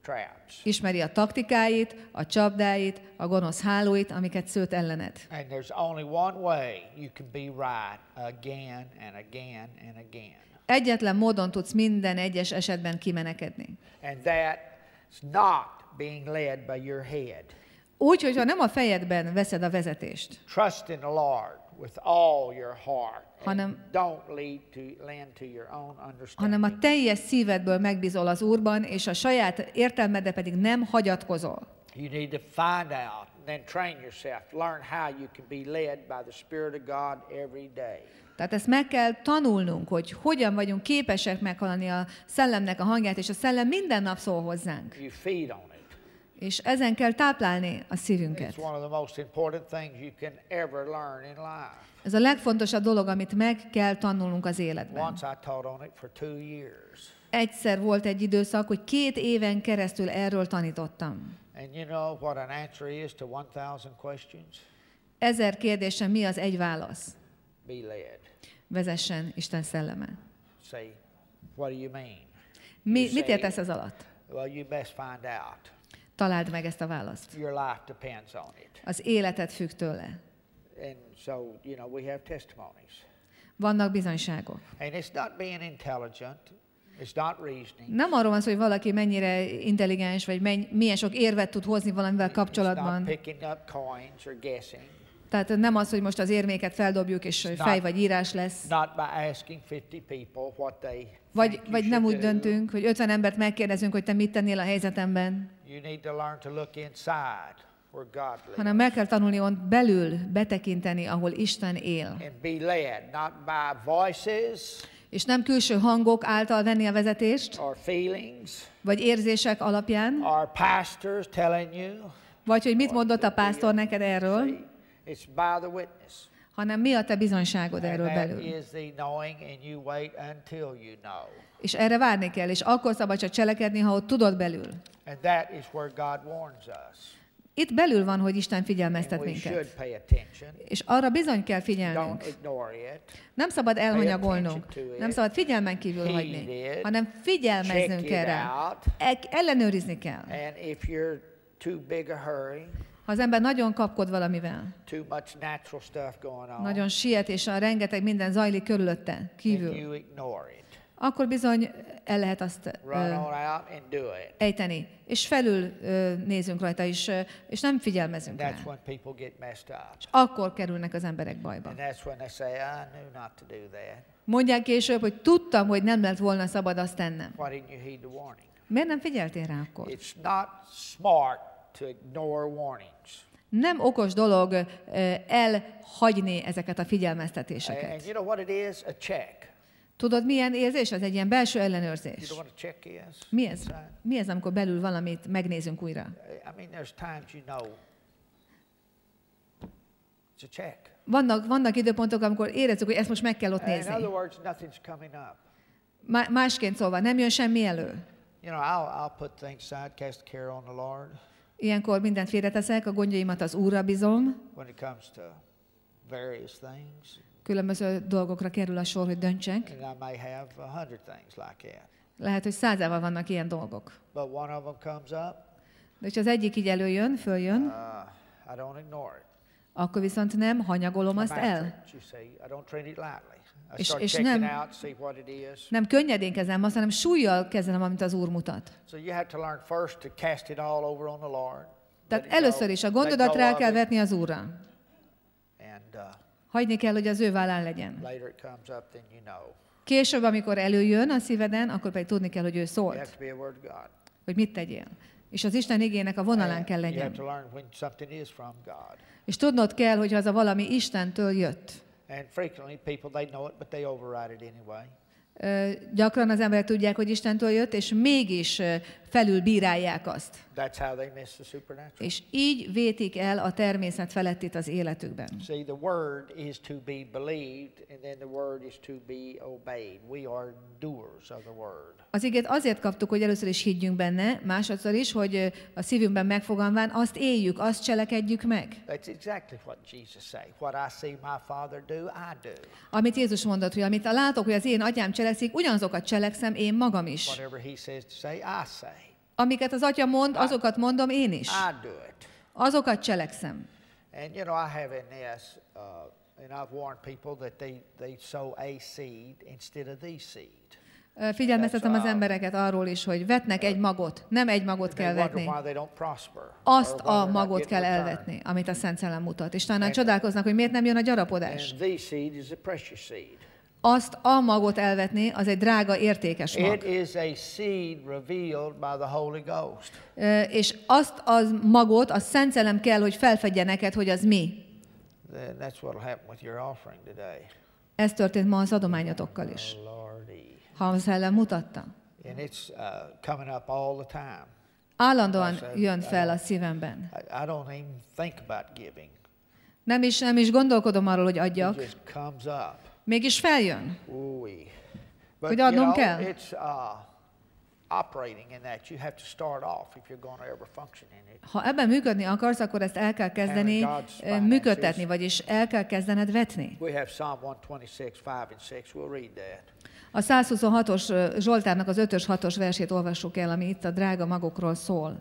traps. Ismeri a taktikáit, a csapdáit, a gonosz hálóit, amiket szőtt ellened. And there's only one way you can be right again and again and again. Egyetlen módon tudsz minden egyes esetben kimenekedni. And that's not being led by your head. Úgy, hogyha nem a fejedben veszed a vezetést, Trust in the Lord with all your heart. hanem, Don't lead to, land to your own understanding. hanem a teljes szívedből megbízol az Úrban, és a saját értelmedre pedig nem hagyatkozol. You need to find out, then train yourself. Learn how you can be led by the Spirit of God every day. Tehát ezt meg kell tanulnunk, hogy hogyan vagyunk képesek meghallani a szellemnek a hangját, és a szellem minden nap szól hozzánk. You feed on it. És ezen kell táplálni a szívünket. It's one of the most important things you can ever learn in life. Ez a legfontosabb dolog, amit meg kell tanulnunk az életben. Once I taught on it for two years. Egyszer volt egy időszak, hogy két éven keresztül erről tanítottam. And you know what an answer is to one thousand questions? Ezer kérdésem mi az egy válasz? Be led. Vezessen Isten szelleme. Say, what do you mean? Mi, You mit say, értesz ez alatt? well, you best find out. Találd meg ezt a választ. Your life depends on it. Az életed függ tőle. And so, you know, we have testimonies. Vannak bizonyságok. And it's not being intelligent. It's not reasoning. Nem arról van szó, hogy valaki mennyire intelligens, vagy menny, milyen sok érvet tud hozni valamivel It's kapcsolatban. not picking up coins or guessing. Tehát nem az, hogy most az érméket feldobjuk, és fej vagy írás lesz. Not by asking fifty people what they Vagy, think you vagy nem should úgy do. döntünk, hogy ötven embert megkérdezünk, hogy te mit tennél a helyzetemben, You need to learn to look inside where God lives. hanem meg kell tanulni ott belül betekinteni, ahol Isten él. And be led not by voices És nem külső hangok által venni a vezetést, or feelings vagy érzések alapján, or pastors telling you. vagy hogy mit mondott a pásztor neked erről, See, it's by the witness. hanem mi a te bizonyságod And erről that belül. is the knowing, and you wait until you know. És erre várni kell, és akkor szabad csak cselekedni, ha ott tudod belül. And that is where God warns us. Itt belül van, hogy Isten And figyelmeztet we should minket. pay attention. És arra bizony kell figyelnünk. Don't ignore it. Nem szabad elhanyagolnunk, attention to it. nem szabad figyelmen kívül Heed hagyni, it. hanem figyelmeznünk Check kell it rá. out. E- ellenőrizni kell. And if you're too big a hurry, Ha az ember nagyon kapkod valamivel, too much natural stuff going on, nagyon siet, és a rengeteg minden zajlik körülötte, then kívül, you ignore it. akkor bizony el lehet azt Run ö, on out and do it. ejteni. És felül ö, nézünk rajta is, ö, és nem figyelmezünk And rá. that's when people get messed up. És akkor kerülnek az emberek bajba. And that's when they say, I knew not to do that. Mondják később, hogy tudtam, hogy nem lett volna szabad azt tennem. Why didn't you heed the warning? Miért nem figyeltél rá akkor? It's not smart to ignore warnings. Nem okos dolog ö, elhagyni ezeket a And figyelmeztetéseket. you know what it is? A check. Tudod, milyen érzés? Az egy ilyen belső You ellenőrzés. know what a check is? Mi ez? Inside? Mi ez, amikor belül valamit megnézünk újra? I mean, there's times you know it's a check. Vannak, vannak időpontok, amikor érezzük, hogy ezt most meg kell ott In nézni. other words, nothing's coming up. Má- másként szólva, nem jön semmi elő. You know, I'll, I'll put things aside, cast care on the Lord Ilyenkor mindent félreteszek, a gondjaimat az Úrra bízom, when it comes to various things. különböző dolgokra kerül a sor, hogy döntsek. And I may have a hundred things like that. Lehet, hogy százával vannak ilyen dolgok. But one of them comes up, De hogyha az egyik így előjön, följön, uh, I don't ignore it. akkor viszont nem hanyagolom I azt master el. it, you see. I don't treat it lightly. I És- start és checking nem- out, see what it is. Nem könnyedén kezelem azt, hanem súlyjal kezelem, amit az Úr mutat. So you have to learn first to cast it all over on the Lord. Tehát Let it go, először is a let gondodat go rá of kell it, vetni az Úrra. And uh, Hagyni kell, hogy az ő vállán legyen. later it comes up, then you know. Később, amikor előjön a szíveden, akkor pedig tudni kell, hogy ő You have szólt, to be a word of God. hogy mit tegyél. És az Isten igének a vonalán And kell you have legyen. to learn when something is from God. És tudnod kell, hogy az a valami Istentől jött. And frequently people, they know it, but they override it anyway. Ö, gyakran az emberek tudják, hogy Istentől jött, és mégis ö, felül bírálják azt. That's how they miss the supernatural. És így vétik el a természet felettit az életükben. See, the word is to be believed, and then the word is to be obeyed. We are doers of the word. Az igét azért kaptuk, hogy először is higgyünk benne, másodszor is, hogy ö, a szívünkben megfogalmán azt éljük, azt cselekedjük meg. That's exactly what Jesus said. What I see my Father do, I do. Amit Jézus mondott, hogy amit látok, hogy az én atyám cselekszik, ugyanazokat cselekszem én magam is. Whatever he says to say, I say. Amiket az Atya mond, azokat mondom én is. I do it. Azokat cselekszem. And you know, I have in this, uh, and I've warned people that they, they sow a seed instead of the seed. Ö, Figyelmeztetem az embereket arról is, hogy vetnek egy magot. Nem egy magot They kell wonder vetni. why they don't prosper. Azt or why a they're not magot getting kell return. elvetni, amit a Szent Szellem mutat. És talán csodálkoznak, hogy miért nem jön a gyarapodás. And the seed is a precious seed. Azt a magot elvetni, az egy drága, értékes It mag. is a seed revealed by the Holy Ghost. Ö, És azt a magot, a Szent Szellem kell, hogy felfedje neked, hogy az mi. Then that's what will happen with your offering today. Ez történt ma az adományatokkal is. Lordy. Ha a Szellem mutatta. And it's uh, coming up all the time. Állandóan jön fel a szívemben. I, I don't even think about giving. Nem is, nem is gondolkodom arról, hogy It adjak. just comes up. Mégis feljön. Ooh-wee. But Hogy you adnom know, kell. it's uh, operating in that. You have to start off if you're going to ever function in it. Ha ebben működni akarsz, akkor ezt el kell kezdeni Having God's eh, működtetni, vagyis el kell kezdened vetni. We have Psalm one twenty-six, five and six. We'll read that. A száz huszonhatos eh, Zsoltárnak az ötös hatos versét olvassuk el, ami itt a drága magokról szól.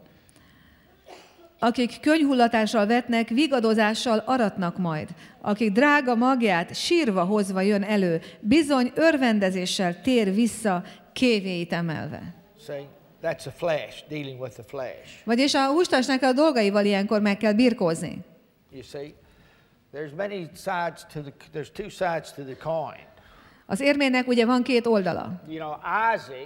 Akik könnyhullatással vetnek, vigadozással aratnak majd. Akik drága magját sírva hozva jön elő, bizony örvendezéssel tér vissza, kévéit emelve. See, that's the flesh, dealing with the flesh. Vagyis a hústestnek a dolgaival ilyenkor meg kell birkózni. You see, there's many sides to the, there's two sides to the coin. Az érmének ugye van két oldala. You know, Isaac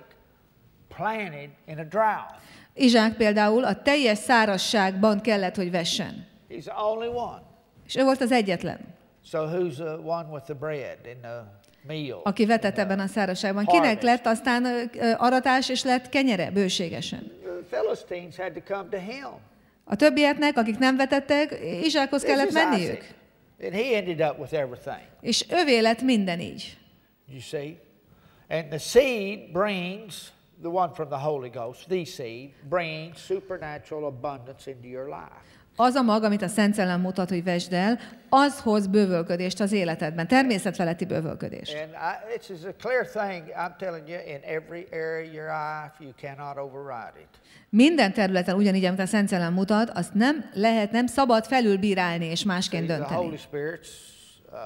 planted in a drought. Izsák például a teljes szárazságban kellett, hogy vessen. He's the only one. És ő volt az egyetlen, So who's the one with the bread and the meal? aki vetett ebben a szárazságban. Kinek lett aztán ö, ö, aratás, és lett kenyere bőségesen. The Philistines had to come to him. A többieknek, akik nem vetettek, Izsákhoz This kellett is menniük. Isaac. And he ended up with everything. És övé lett minden így. You see? And the seed brings, the one from the Holy Ghost, the seed, brings supernatural abundance into your life. Az a mag, amit a Szent Szellem mutat, hogy vesd el, az hoz bővölködést az életedben, természetfeletti bővölködést. And I, it's is a clear thing, I'm telling you, in every area of your life, you cannot override it. Minden területen ugyanígy, amit a Szent Szellem mutat, azt nem lehet, nem szabad felülbírálni és másként See, the dönteni. Holy Spirit's uh,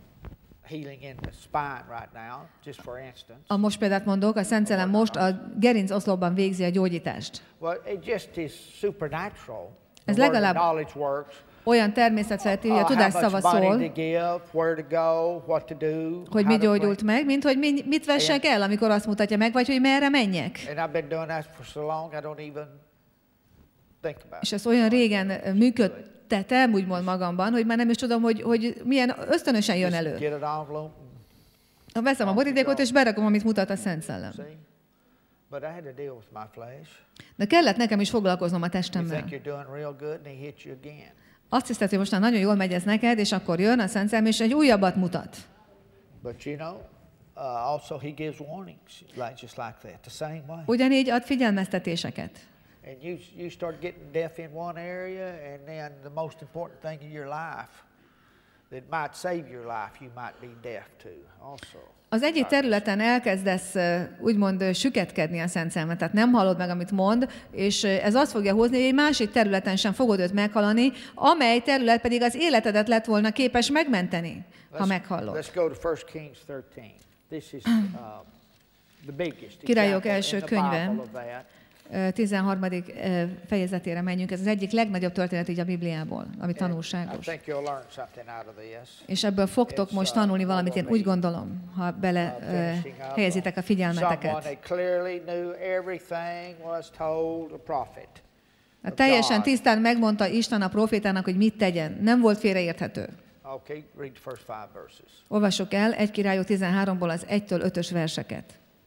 healing in the spine right now, just for instance. A most példát mondok, a Szent Szellem most a gerinc oszlopban végzi a gyógyítást. Well, it just is supernatural. Ez The word of legalább knowledge works. olyan természetfeletti, hogy a Uh, tudás how much szava money szól, to give, where to go, what to do, hogy how mi to gyógyult meg, mint hogy mi, mit vessek el, amikor azt mutatja meg, vagy hogy merre menjek. And I've been doing that for so long, I don't even think about És it. ezt olyan régen ö, működtetem, úgymond magamban, hogy már nem is tudom, hogy, hogy milyen ösztönösen jön Just elő. get an envelope, Veszem a borítékot, és berakom, amit mutat a Szent Szellem. see? But I had to deal with my flesh. De kellett nekem is foglalkoznom a You testemmel. think you're doing real good, and he hits you again. Azt hiszed, hogy most nagyon jól megy ez neked, és akkor jön a Szent Szellem, és egy újabbat mutat. But you know, uh, also he gives warnings, like just like that, the same way. Ugyanígy ad figyelmeztetéseket. And you you start getting deaf in one area, and then the most important thing in your life that might save your life, you might be deaf to also. Az egyik területen elkezdesz ö, úgymond ö, süketkedni a Szent Szellemet, tehát nem hallod meg, amit mond, és ö, ez azt fogja hozni, hogy egy másik területen sem fogod őt meghalani, amely terület pedig az életedet lett volna képes megmenteni, ha Let's- meghallod. Let's go to First Kings thirteen. This is uh, the biggest Királyok example első in the könyve. Bible of that. Ö, tizenharmadik ö, fejezetére menjünk. Ez az egyik legnagyobb történet így a Bibliából, ami I tanulságos. think you'll learn something out of this. És ebből fogtok most tanulni valamit, én úgy gondolom, ha bele Uh, ö, finishing up helyezitek a on figyelmeteket. someone that clearly knew everything was told a prophet. Hát teljesen tisztán megmondta Isten a profétának, hogy mit tegyen. Nem volt félreérthető. Okay, read the first five verses. Olvassuk el egy Királyok tizenháromból az egytől ötös verseket.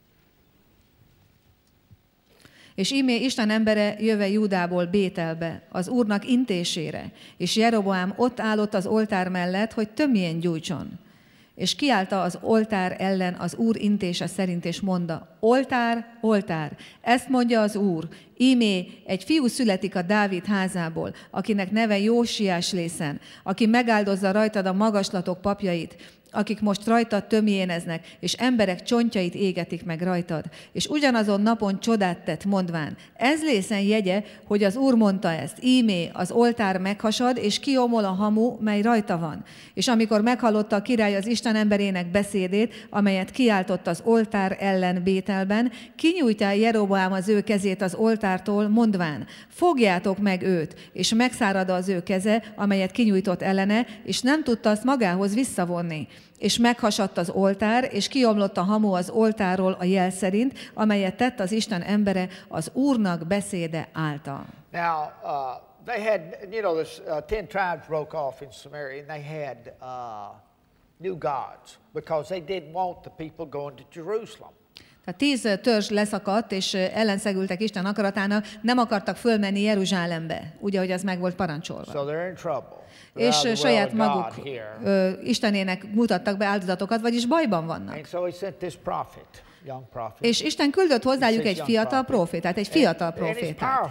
És ímé Isten embere jöve Júdából Bételbe, az Úrnak intésére, és Jeroboám ott állott az oltár mellett, hogy tömjén gyújtson. És kiállta az oltár ellen az Úr intése szerint, és mondta, oltár, oltár, ezt mondja az Úr, ímé egy fiú születik a Dávid házából, akinek neve Jósiás lészen, aki megáldozza rajtad a magaslatok papjait, akik most rajtad tömjéneznek, és emberek csontjait égetik meg rajtad. És ugyanazon napon csodát tett, mondván, ez lészen jegye, hogy az Úr mondta ezt, ímé, az oltár meghasad, és kiomol a hamu, mely rajta van. És amikor meghallotta a király az Isten emberének beszédét, amelyet kiáltott az oltár ellen Bételben, kinyújtá Jeroboám az ő kezét az oltártól, mondván, fogjátok meg őt, és megszárad az ő keze, amelyet kinyújtott ellene, és nem tudta azt magához visszavonni. És meghasadt az oltár, és kiomlott a hamu az oltárról a jel szerint, amelyet tett az Isten embere az Úrnak beszéde által. Now, uh, they had, you know, this uh, ten tribes broke off in Samaria, and they had uh, new gods, because they didn't want the people going to Jerusalem. Tehát tíz törzs leszakadt, és ellenszegültek Isten akaratának, nem akartak fölmenni Jeruzsálembe, ugye, hogy ez meg volt parancsolva. So they're in trouble. És saját maguk ö, Istenének mutattak be áldozatokat, vagyis bajban vannak. And so he sent this prophet, young prophet. És Isten küldött hozzájuk egy fiatal profétát, egy fiatal profétát.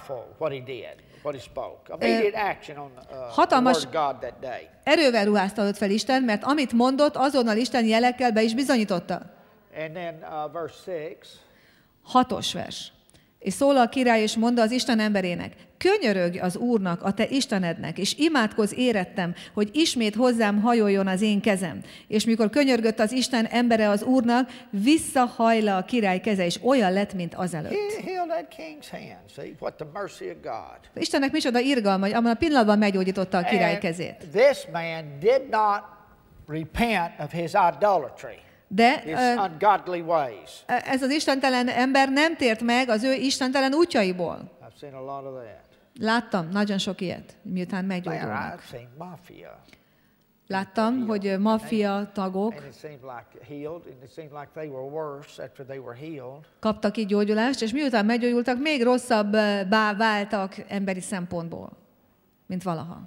Hatalmas erővel ruházta fel Isten, mert amit mondott, azonnal Isten jelekkel be is bizonyította. And then, uh, verse six. Hatos vers. És szól a király, és mondta az Isten emberének, könyörögj az Úrnak, a te Istenednek, és imádkozz érettem, hogy ismét hozzám hajoljon az én kezem. És mikor könyörgött az Isten embere az Úrnak, visszahajla a király keze, és olyan lett, mint azelőtt. Istennek micsoda irgalma, hogy abban a pillanatban meggyógyította a király kezét. This man did not repent of his idolatry. De uh, ez az istentelen ember nem tért meg az ő istentelen útjaiból. Láttam nagyon sok ilyet, miután meggyógyulnak. Láttam, hogy maffia tagok kaptak így gyógyulást, és miután meggyógyultak, még rosszabbá váltak emberi szempontból, mint valaha.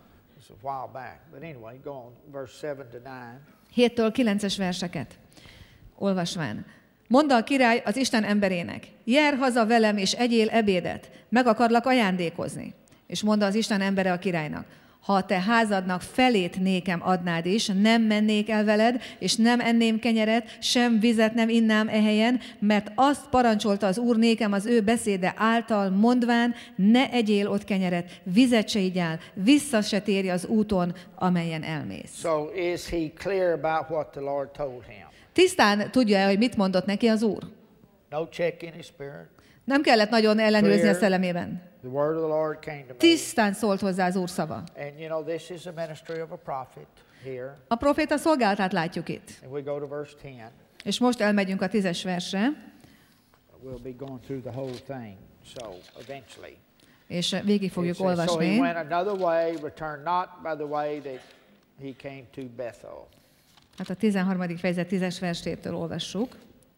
héttől kilences verseket olvasván. Mondta a király az Isten emberének, jár haza velem, és egyél ebédet, meg akarlak ajándékozni. És mondta az Isten embere a királynak, ha a te házadnak felét nékem adnád is, nem mennék el veled, és nem enném kenyeret, sem vizet nem innám e helyen, mert azt parancsolta az Úr nékem az ő beszéde által, mondván, ne egyél ott kenyeret, vizet se igyál, vissza se térj az úton, amelyen elmész. So is he clear about what the Lord told him? Tisztán tudja-e, hogy mit mondott neki az Úr? No check in his spirit. Nem kellett nagyon ellenőrizni a szellemében. The word of the Lord came to me. Tisztán szólt hozzá az Úr szava. And you know, this is the ministry of a prophet here. A proféta szolgálatát látjuk itt. And we go to verse ten. És most elmegyünk a tízes versre. We'll be going through the whole thing, so eventually. És végig fogjuk says, olvasni. So he went another way, returned not by the way that he came to Bethel. Hát a tizenharmadik fejezet tízes versétől olvassuk.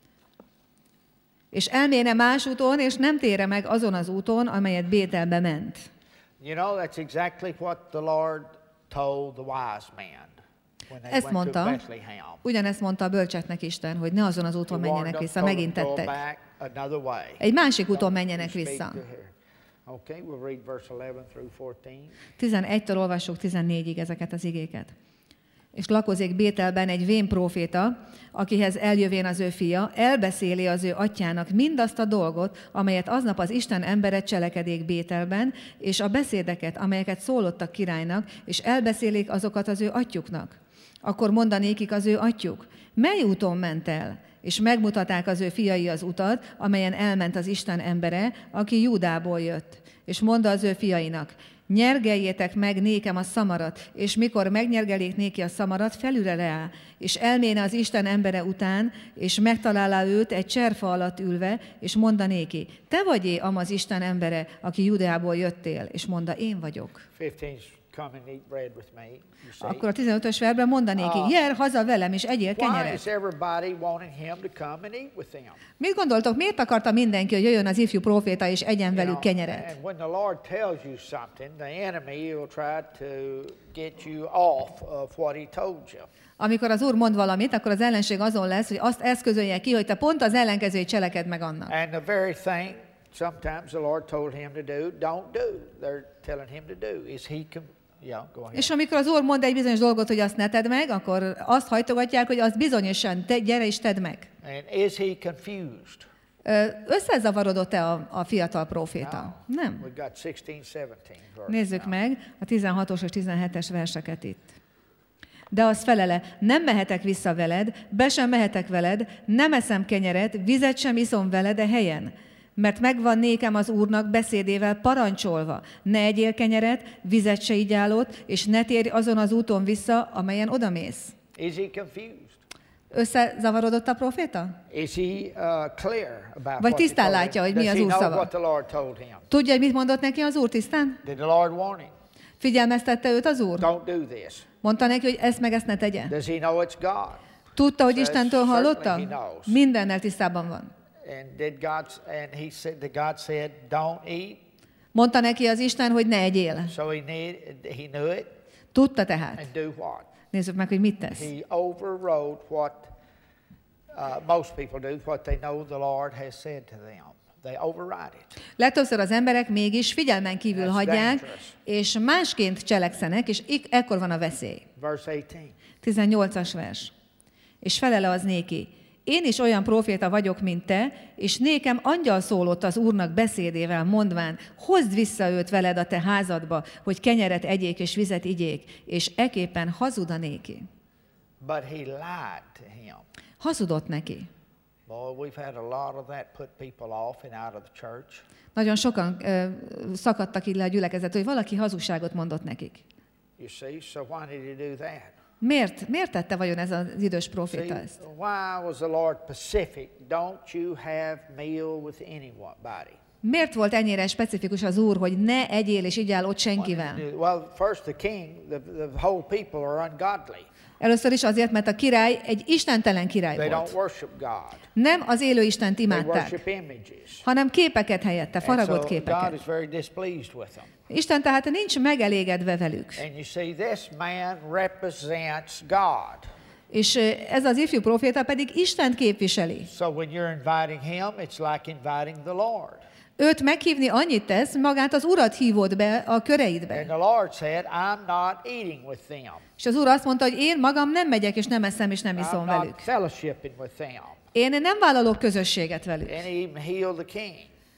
És elméne más úton, és nem tére meg azon az úton, amelyet Bételbe ment. You know, that's exactly what the Lord told the wise man when they Ezt went mondta, to Bethlehem. ugyanezt mondta a bölcseknek Isten, hogy ne azon az úton menjenek vissza, megint tettek. Way. Egy másik úton menjenek vissza. Okay, we'll read verse eleven through fourteen. tizenegytől olvassuk tizennégyig ezeket az igéket. És lakozik Bételben egy vén próféta, akihez eljövén az ő fia, elbeszéli az ő atyának mindazt a dolgot, amelyet aznap az Isten embere cselekedék Bételben, és a beszédeket, amelyeket szólottak királynak, és elbeszélik azokat az ő atyuknak. Akkor mondanékik az ő atyuk, mely úton ment el? És megmutatták az ő fiai az utat, amelyen elment az Isten embere, aki Júdából jött. És mondta az ő fiainak, nyergeljétek meg nékem a szamarat, és mikor megnyergelék néki a szamarat, felüle leáll, és elméne az Isten embere után, és megtalálá őt egy cserfa alatt ülve, és monda néki, te vagy-e am az Isten embere, aki Judeából jöttél, és monda, én vagyok. Come and eat bread with me, you see. Akkor a tizenötös verben mondanéki, uh, jár haza velem, és egyél kenyeret. Mit gondoltok, miért akarta mindenki, hogy jöjjön az ifjú próféta, és egyen velük kenyeret? Amikor az Úr mond valamit, akkor az ellenség azon lesz, hogy azt eszközölje ki, hogy te pont az ellenkezőjét cseleked meg annak. And the very thing sometimes the Lord told him to do, don't do. They're telling him to do. Is he Yeah, go ahead. És amikor az Úr mond egy bizonyos dolgot, hogy azt ne tedd meg, akkor azt hajtogatják, hogy azt bizonyosan, te, gyere és tedd meg. And is he confused? Ö, Összezavarodott-e a, a fiatal próféta? Nem. We've got sixteen, seventeen verses Nézzük now. meg a tizenhatos és tizenhetes verseket itt. De az felele, nem mehetek vissza veled, be sem mehetek veled, nem eszem kenyeret, vizet sem iszom veled a helyen. Mert megvan nékem az Úrnak beszédével parancsolva, ne egyél kenyeret, vizet se igyálót, és ne térj azon az úton vissza, amelyen odamész. Is he confused? Összezavarodott a próféta? Is he uh, clear about Vagy what tisztán he told látja, him? hogy mi Does az he Úr know szava? what the Lord told him? Tudja, hogy mit mondott neki az Úr tisztán? Did the Lord warn him? Figyelmeztette őt az Úr? Don't do this. Mondta neki, hogy ezt meg ezt ne tegye? Does he know it's God? Tudta, hogy Says Istentől hallotta? certainly he knows. Mindennel tisztában van. And did God? And he said, the God said, "Don't eat." Mondta neki az Isten, hogy ne egyél. So he need, he knew it, Tudta tehát. and do what? Nézzük meg, hogy mit tesz. He overrode what uh, most people do, what they know the Lord has said to them. They override it. Legtöbbször az emberek mégis figyelmen kívül That's hagyják, dangerous. és másként cselekszenek, és ik- ekkor van a veszély. Verse eighteen. tizennyolcas vers. És felele az néki. Én is olyan próféta vagyok, mint te, és nékem angyal szólott az Úrnak beszédével, mondván, hozd vissza őt veled a te házadba, hogy kenyeret egyék és vizet igyék, és eképpen hazud a néki. But he lied to him. Hazudott neki. Boy, we've had a lot of that put people off and out of the church. Nagyon sokan ö, szakadtak így le a gyülekezet, hogy valaki hazugságot mondott nekik. You see, so why did he do that? Miért? Miért tette vajon ez az idős próféta See, ezt? why was the Lord specific? Don't you have meal with anybody? Miért volt ennyire specifikus az Úr, hogy ne egyél és igyál ott senkivel? Well, first the king, the, the whole people are ungodly. Először is azért, mert a király egy istentelen király They don't volt. worship God. Nem az élő Istent They imádták, worship images. hanem képeket helyette, And faragott so God képeket. is very displeased with them. Isten tehát nincs megelégedve velük. And you see, this man represents God. És ö, ez az ifjú próféta pedig Istent képviseli. So when you're inviting him, it's like inviting the Lord. Őt meghívni annyit tesz, magát az Urat hívod be a And köreidbe. the Lord said, I'm not eating with them. És az Úr azt mondta, hogy én magam nem megyek és nem eszem és nem I'm iszom not velük. fellowshipping with them. Én nem vállalok közösséget velük. And he even healed the king.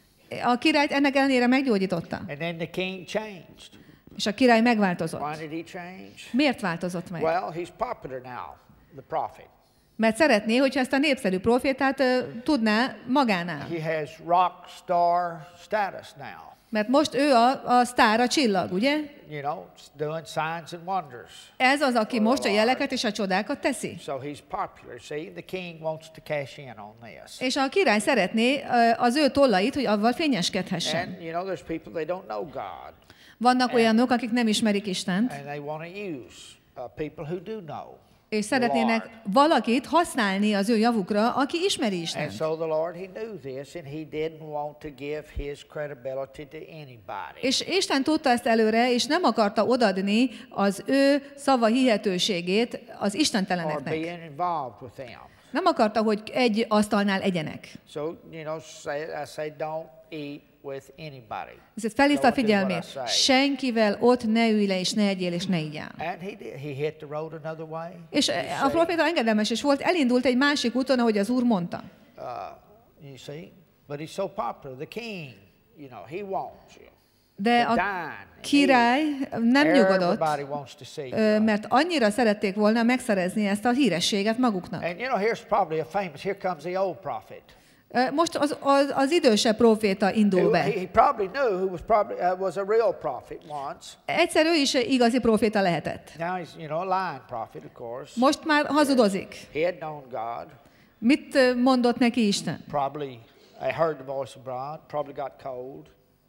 A királyt ennek ellenére meggyógyította. And then the king changed. És a király megváltozott. Why did he change? Miért változott meg? Well, he's popular now, the prophet. Mert szeretné, hogyha ezt a népszerű profétát ö, tudná magánál. He has rock star status now. Mert most ő a, a sztár, a csillag, ugye? You know, doing signs and wonders. Ez az, aki most a jeleket és a csodákat teszi. So he's popular. See, the king wants to cash in on this. És a király szeretné ö, az ő tollait, hogy avval fényeskedhessen. And, you know, there's people, they don't know God. Vannak olyanok, akik nem ismerik Istent, And they want to use uh, people who do know. és szeretnének valakit használni az ő javukra, aki ismeri And Istent. so the Lord, he knew this, and he didn't want to give his credibility to anybody. És Isten tudta ezt előre, és nem akarta odadni az ő szava hihetőségét az Or istenteleneknek. being involved with them. Nem akarta, hogy egy asztalnál egyenek. So, you know, say, I say don't eat with anybody. Ezért felhívta a Don't do what I figyelmét, say. senkivel ott ne ülj le, és ne egyél, és ne igyál. And he did. He hit the road another way. És You a see? proféta engedelmes is volt, elindult egy másik úton, ahogy az Úr mondta. Uh, you see? But he's so popular. The king, you know, he wants you. De To a dine. király nem nyugodott, Everybody wants to see ö, you. mert annyira szerették volna megszerezni ezt a hírességet maguknak. And you know, here's probably a famous, here comes the old prophet. Ö, Most az, az, az idősebb proféta indul Who, be. he, he probably knew who was probably uh, was a real prophet once. Egyszer ő is igazi proféta lehetett. Now he's, you know, a lying prophet, of course. Most már hazudozik. He had known God. Mit ö, mondott neki Isten? Probably I heard the voice of God. Probably got cold.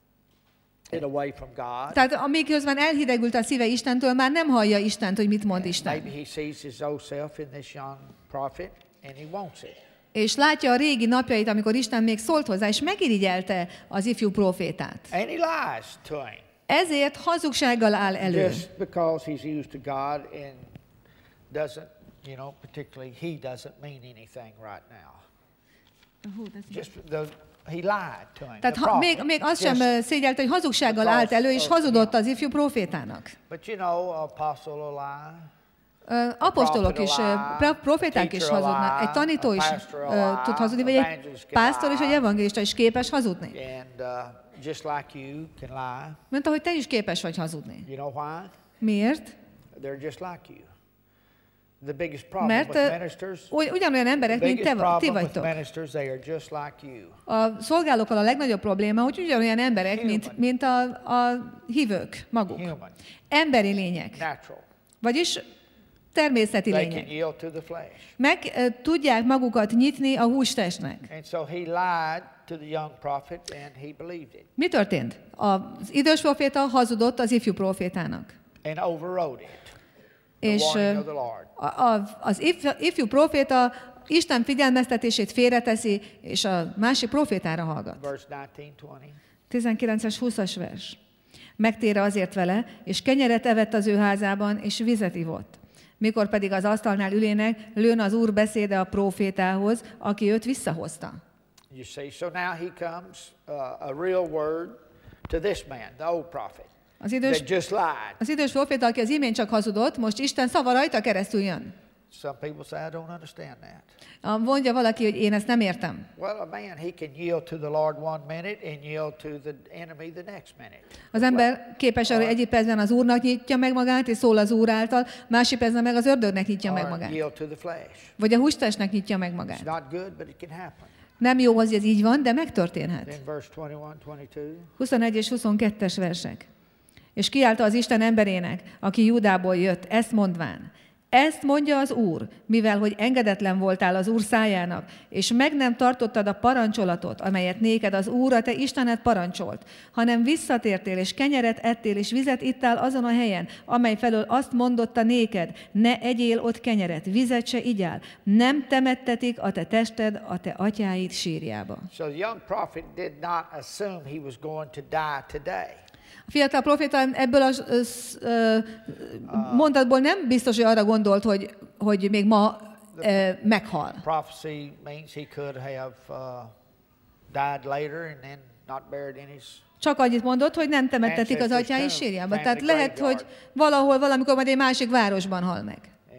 Hid away from God. Tehát amiközben elhidegült a szíve Istentől, már nem hallja Istent, hogy mit mond Isten. Maybe he sees his old self in this young prophet, and he wants it. És látja a régi napjait, amikor Isten még szólt hozzá, és megirigyelte az ifjú profétát. And he lies to him. Ezért hazugsággal áll elő. Just because he's used to God and doesn't, you know, particularly he doesn't mean anything right now. Just the he lied to him. Tehát ha, még, még azt sem szégyelte, hogy hazugsággal állt elő, és hazudott az ifjú profétának. But you know, apostle will lie. Uh, apostolok is, uh, proféták is hazudnak, egy tanító is uh, tud hazudni, vagy egy pásztor és egy evangélista is képes hazudni. And, uh, just like you can lie. Mint ahogy te is képes vagy hazudni. You know why? Miért? They're just like you. The biggest problem Mert with ministers, uh, ugyanolyan emberek, mint te, ti vagytok. Ministers, they are just like you. A szolgálókkal a legnagyobb probléma, hogy ugyanolyan emberek, mint, mint a, a hívők maguk. Human. Emberi lények. Natural. Vagyis természeti They lények. can yield to the flesh. Meg uh, tudják magukat nyitni a hústestnek. And so he lied to the young prophet and he believed it. Mi történt? Az idős proféta hazudott az ifjú profétának. And overrode it. És warning of the Lord. a, a, az ifjú, ifjú proféta Isten figyelmeztetését félreteszi, és a másik profétára hallgat. Verse nineteen, twenty. tizenkilences, húszas vers. Megtére azért vele, és kenyeret evett az ő házában, és vizet ivott. Mikor pedig az asztalnál ülének, lőn az Úr beszéde a profétához, aki őt visszahozta. You see, so now he comes, uh, a real word to this man, the old prophet, Az idős, that just lied. az idős proféta, aki az imént csak hazudott, most Isten szava rajta keresztül jön. Some people say, I don't understand that. Mondja valaki, hogy én ezt nem értem. Well, a man, he can yield to the Lord one minute and yield to the enemy the next minute. Az ember képes arra, hogy egyik percben az Úrnak nyitja meg magát, és szól az Úr által, másik percben meg az ördögnek nyitja meg Or magát. yield to the flesh. Vagy a hústestnek nyitja meg It's magát. not good, but it can happen. Nem jó, hogy ez így van, de megtörténhet. Then verse twenty-one, twenty-two. huszonegy és huszonkettes versek. És kiállta az Isten emberének, aki Júdából jött, ezt mondván. Ezt mondja az Úr, mivel hogy engedetlen voltál az Úr szájának, és meg nem tartottad a parancsolatot, amelyet néked az Úr, a te Istened parancsolt, hanem visszatértél, és kenyeret ettél, és vizet ittál azon a helyen, amely felől azt mondotta néked, ne egyél ott kenyeret, vizet se igyál, nem temettetik a te tested a te atyáid sírjába. So the young prophet did not assume he was going to die today. A fiatal proféta ebből a mondatból nem biztos, hogy arra gondolt, hogy, hogy még ma e, meghal. Prophecy means he could have uh, died later and then not buried in his. Csak annyit mondott, hogy nem temettetik az atyái sírjába. Tehát lehet, hogy valahol, valamikor majd egy másik városban hal meg.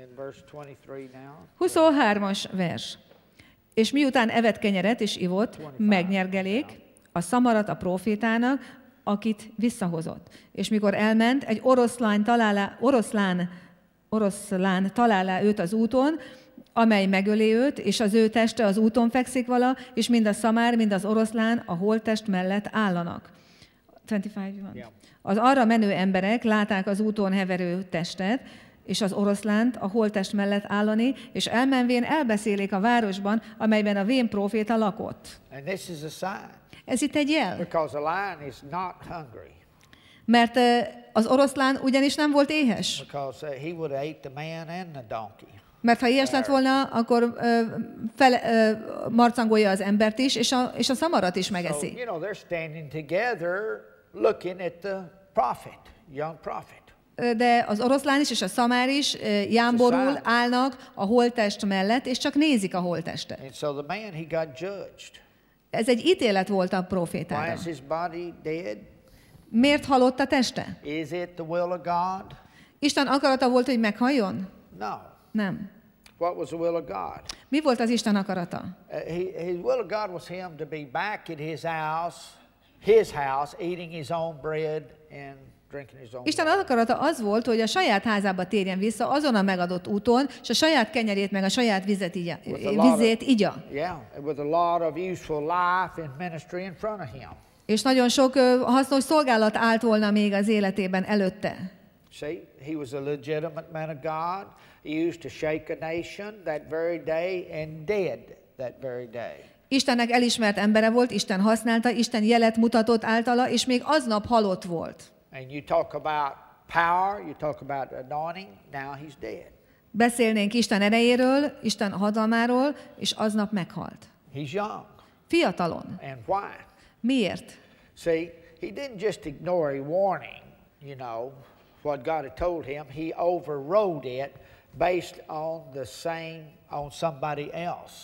huszonhármas vers. És miután evett kenyeret és ivott, megnyergelék a szamarat a profétának, akit visszahozott. És mikor elment, egy oroszlán találá, oroszlán, oroszlán találá őt az úton, amely megöli őt, és az ő teste az úton fekszik vala, és mind a szamár, mind az oroszlán a holttest mellett állanak. huszonöt van. Az arra menő emberek látták az úton heverő testet, és az oroszlánt a holttest mellett állani, és elmenvén elbeszélik a városban, amelyben a vén próféta lakott. And this is a sign. Ez itt egy jel. Because a lion is not hungry. Mert az oroszlán ugyanis nem volt éhes. Because he would have ate the man and the donkey. Mert ha éhes lett volna, akkor uh, fele, uh, marcangolja az embert is, és a, és a szamarat is megeszi. So, you know, they're standing together looking at the prophet, young prophet. De az oroszlán is és a szamár is uh, jámborul állnak a holttest mellett, és csak nézik a holttestet. And so the man, he got judged. Ez egy ítélet volt a Why profétára. is his body dead? Miért halott a teste? Is it the will of God? Isten akarata volt, hogy meghalljon? No. Nem. What was the will of God? Mi volt az Isten akarata? Uh, he, his will of God was him to be back at his house, his house, eating his own bread and drinking his own Isten water. akarata az volt, hogy a saját házába térjen vissza azon a megadott úton, és a saját kenyerét meg a saját vizet igya, vizét igya. Yeah, with a lot of useful life and ministry in front of him. És nagyon sok uh, hasznos szolgálat állt volna még az életében előtte. See, he was a legitimate man of God. He used to shake a nation that very day and did that very day. Istennek elismert embere volt, Isten használta, Isten jelet mutatott általa, és még aznap halott volt. And you talk about power, you talk about anointing, now he's dead. Beszélnénk Isten erejéről, Isten hatalmáról, és aznap meghalt. He's young. Fiatalon. And why? Miért? See, he didn't just ignore a warning, you know, what God had told him. He overrode it based on the same, on somebody else.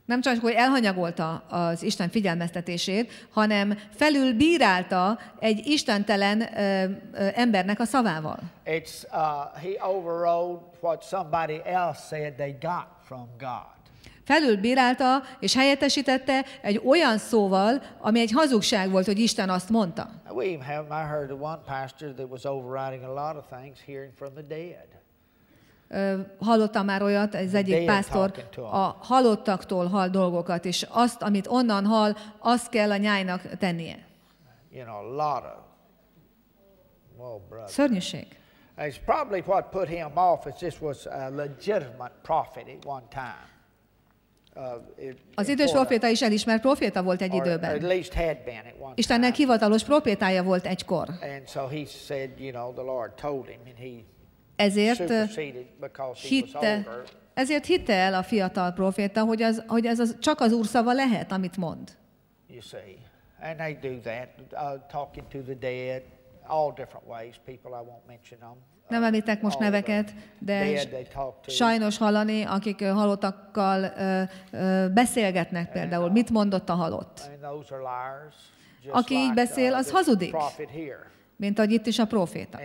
Nem csak, hogy elhanyagolta az Isten figyelmeztetését, hanem felül bírálta egy istentelen ö, ö, embernek a szavával. It's, uh, he overrode what somebody else said they got from God. Felül bírálta és helyettesítette egy olyan szóval, ami egy hazugság volt, hogy Isten azt mondta. We even have, I heard of one pastor that was overriding a lot of things, hearing from the dead. Ö, hallottam már olyat, ez egyik pásztor a halottaktól hall dolgokat, és azt, amit onnan hall, azt kell a nyájnak tennie. You know, a lot of, oh, brother. Szörnyűség. It's probably what put him off is this was a legitimate prophet at one time. Uh, it, Az idős proféta is elismert proféta volt egy or at időben. least had been at one Istennek time. hivatalos profétája volt egykor. And so he said, you know, the Lord told him, and he Ezért superseded because he was hitte, older. ezért hitte el a fiatal proféta, hogy, az, hogy ez az, csak az Úr szava lehet, amit mond. You see, and they do that, uh, talking to the dead, all different ways. People, I won't mention them. Nem említek most neveket, de sajnos hallani, akik halottakkal ö, ö, beszélgetnek például. Mit mondott a halott? Aki így beszél, az hazudik, mint ahogy itt is a proféta.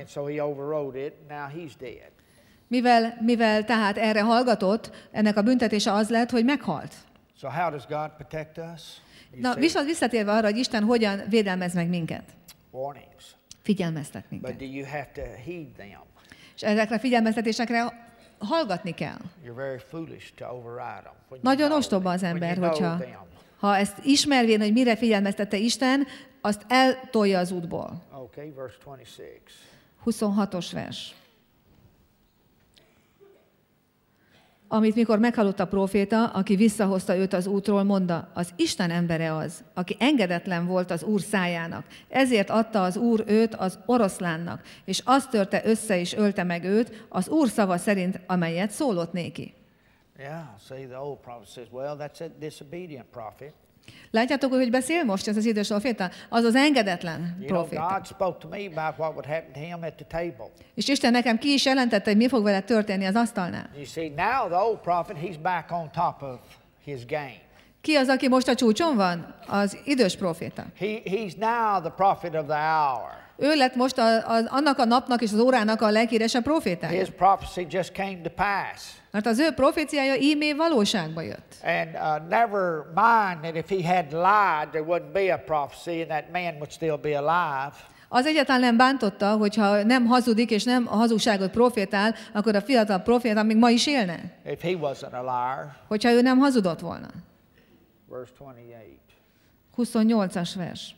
Mivel, mivel tehát erre hallgatott, ennek a büntetése az lett, hogy meghalt. Na, viszont visszatérve arra, hogy Isten hogyan védelmez meg minket. Figyelmeztet minket. És ezekre a figyelmeztetésekre hallgatni kell. Nagyon ostoba az ember, hogyha ha ezt ismervén, hogy mire figyelmeztette Isten, azt eltolja az útból. huszonhatos vers. Amit mikor meghallott a próféta, aki visszahozta őt az útról, mondta, az Isten embere az, aki engedetlen volt az Úr szájának. Ezért adta az Úr őt az oroszlánnak, és azt törte össze és ölte meg őt az Úr szava szerint, amelyet szólott néki. Yeah, see, the old prophet says, well, that's a disobedient prophet. Látjátok, hogy beszél most ez az idős proféta? Az az engedetlen proféta. És Isten nekem ki is jelentette, hogy mi fog vele történni az asztalnál. Ki az, aki most a csúcson van? Az idős proféta. Ő lett most a, a, annak a napnak és az órának a leghíresebb profétája. Mert az ő proféciája ímé valóságba jött. And uh, never mind that if he had lied, there wouldn't be a prophecy and that man would still be alive. Az egyáltalán nem bántotta, hogyha nem hazudik és nem a hazugságot profétál, akkor a fiatal proféta még ma is élne. If he wasn't a liar. Hogyha ő nem hazudott volna. Verse twenty-eight. huszonnyolcas vers.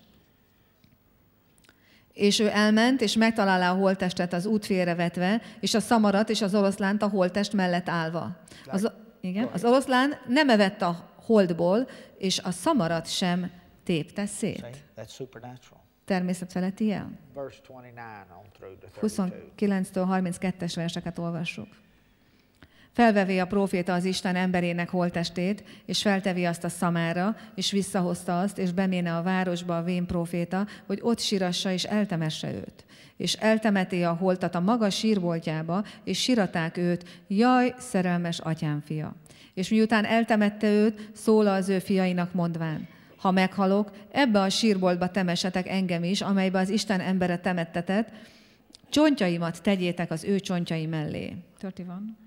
És ő elment, és megtalálta a holttestet az út félrevetve, és a szamarat és az oroszlánt a holttest mellett állva. Az, igen, az oroszlán nem evett a holdból, és a szamarat sem tépte szét. Természetfeletti jel. huszonkilenctől harminckettes verseket olvassuk. Felvevé a próféta az Isten emberének holttestét, és feltevi azt a szamára, és visszahozta azt, és beméne a városba a vén próféta, hogy ott sírassa és eltemesse őt. És eltemeti a holtat a maga sírboltjába, és síraták őt, jaj, szerelmes atyám fia. És miután eltemette őt, szól az ő fiainak mondván, ha meghalok, ebbe a sírboltba temessetek engem is, amelybe az Isten embere temettetett, csontjaimat tegyétek az ő csontjai mellé. harminc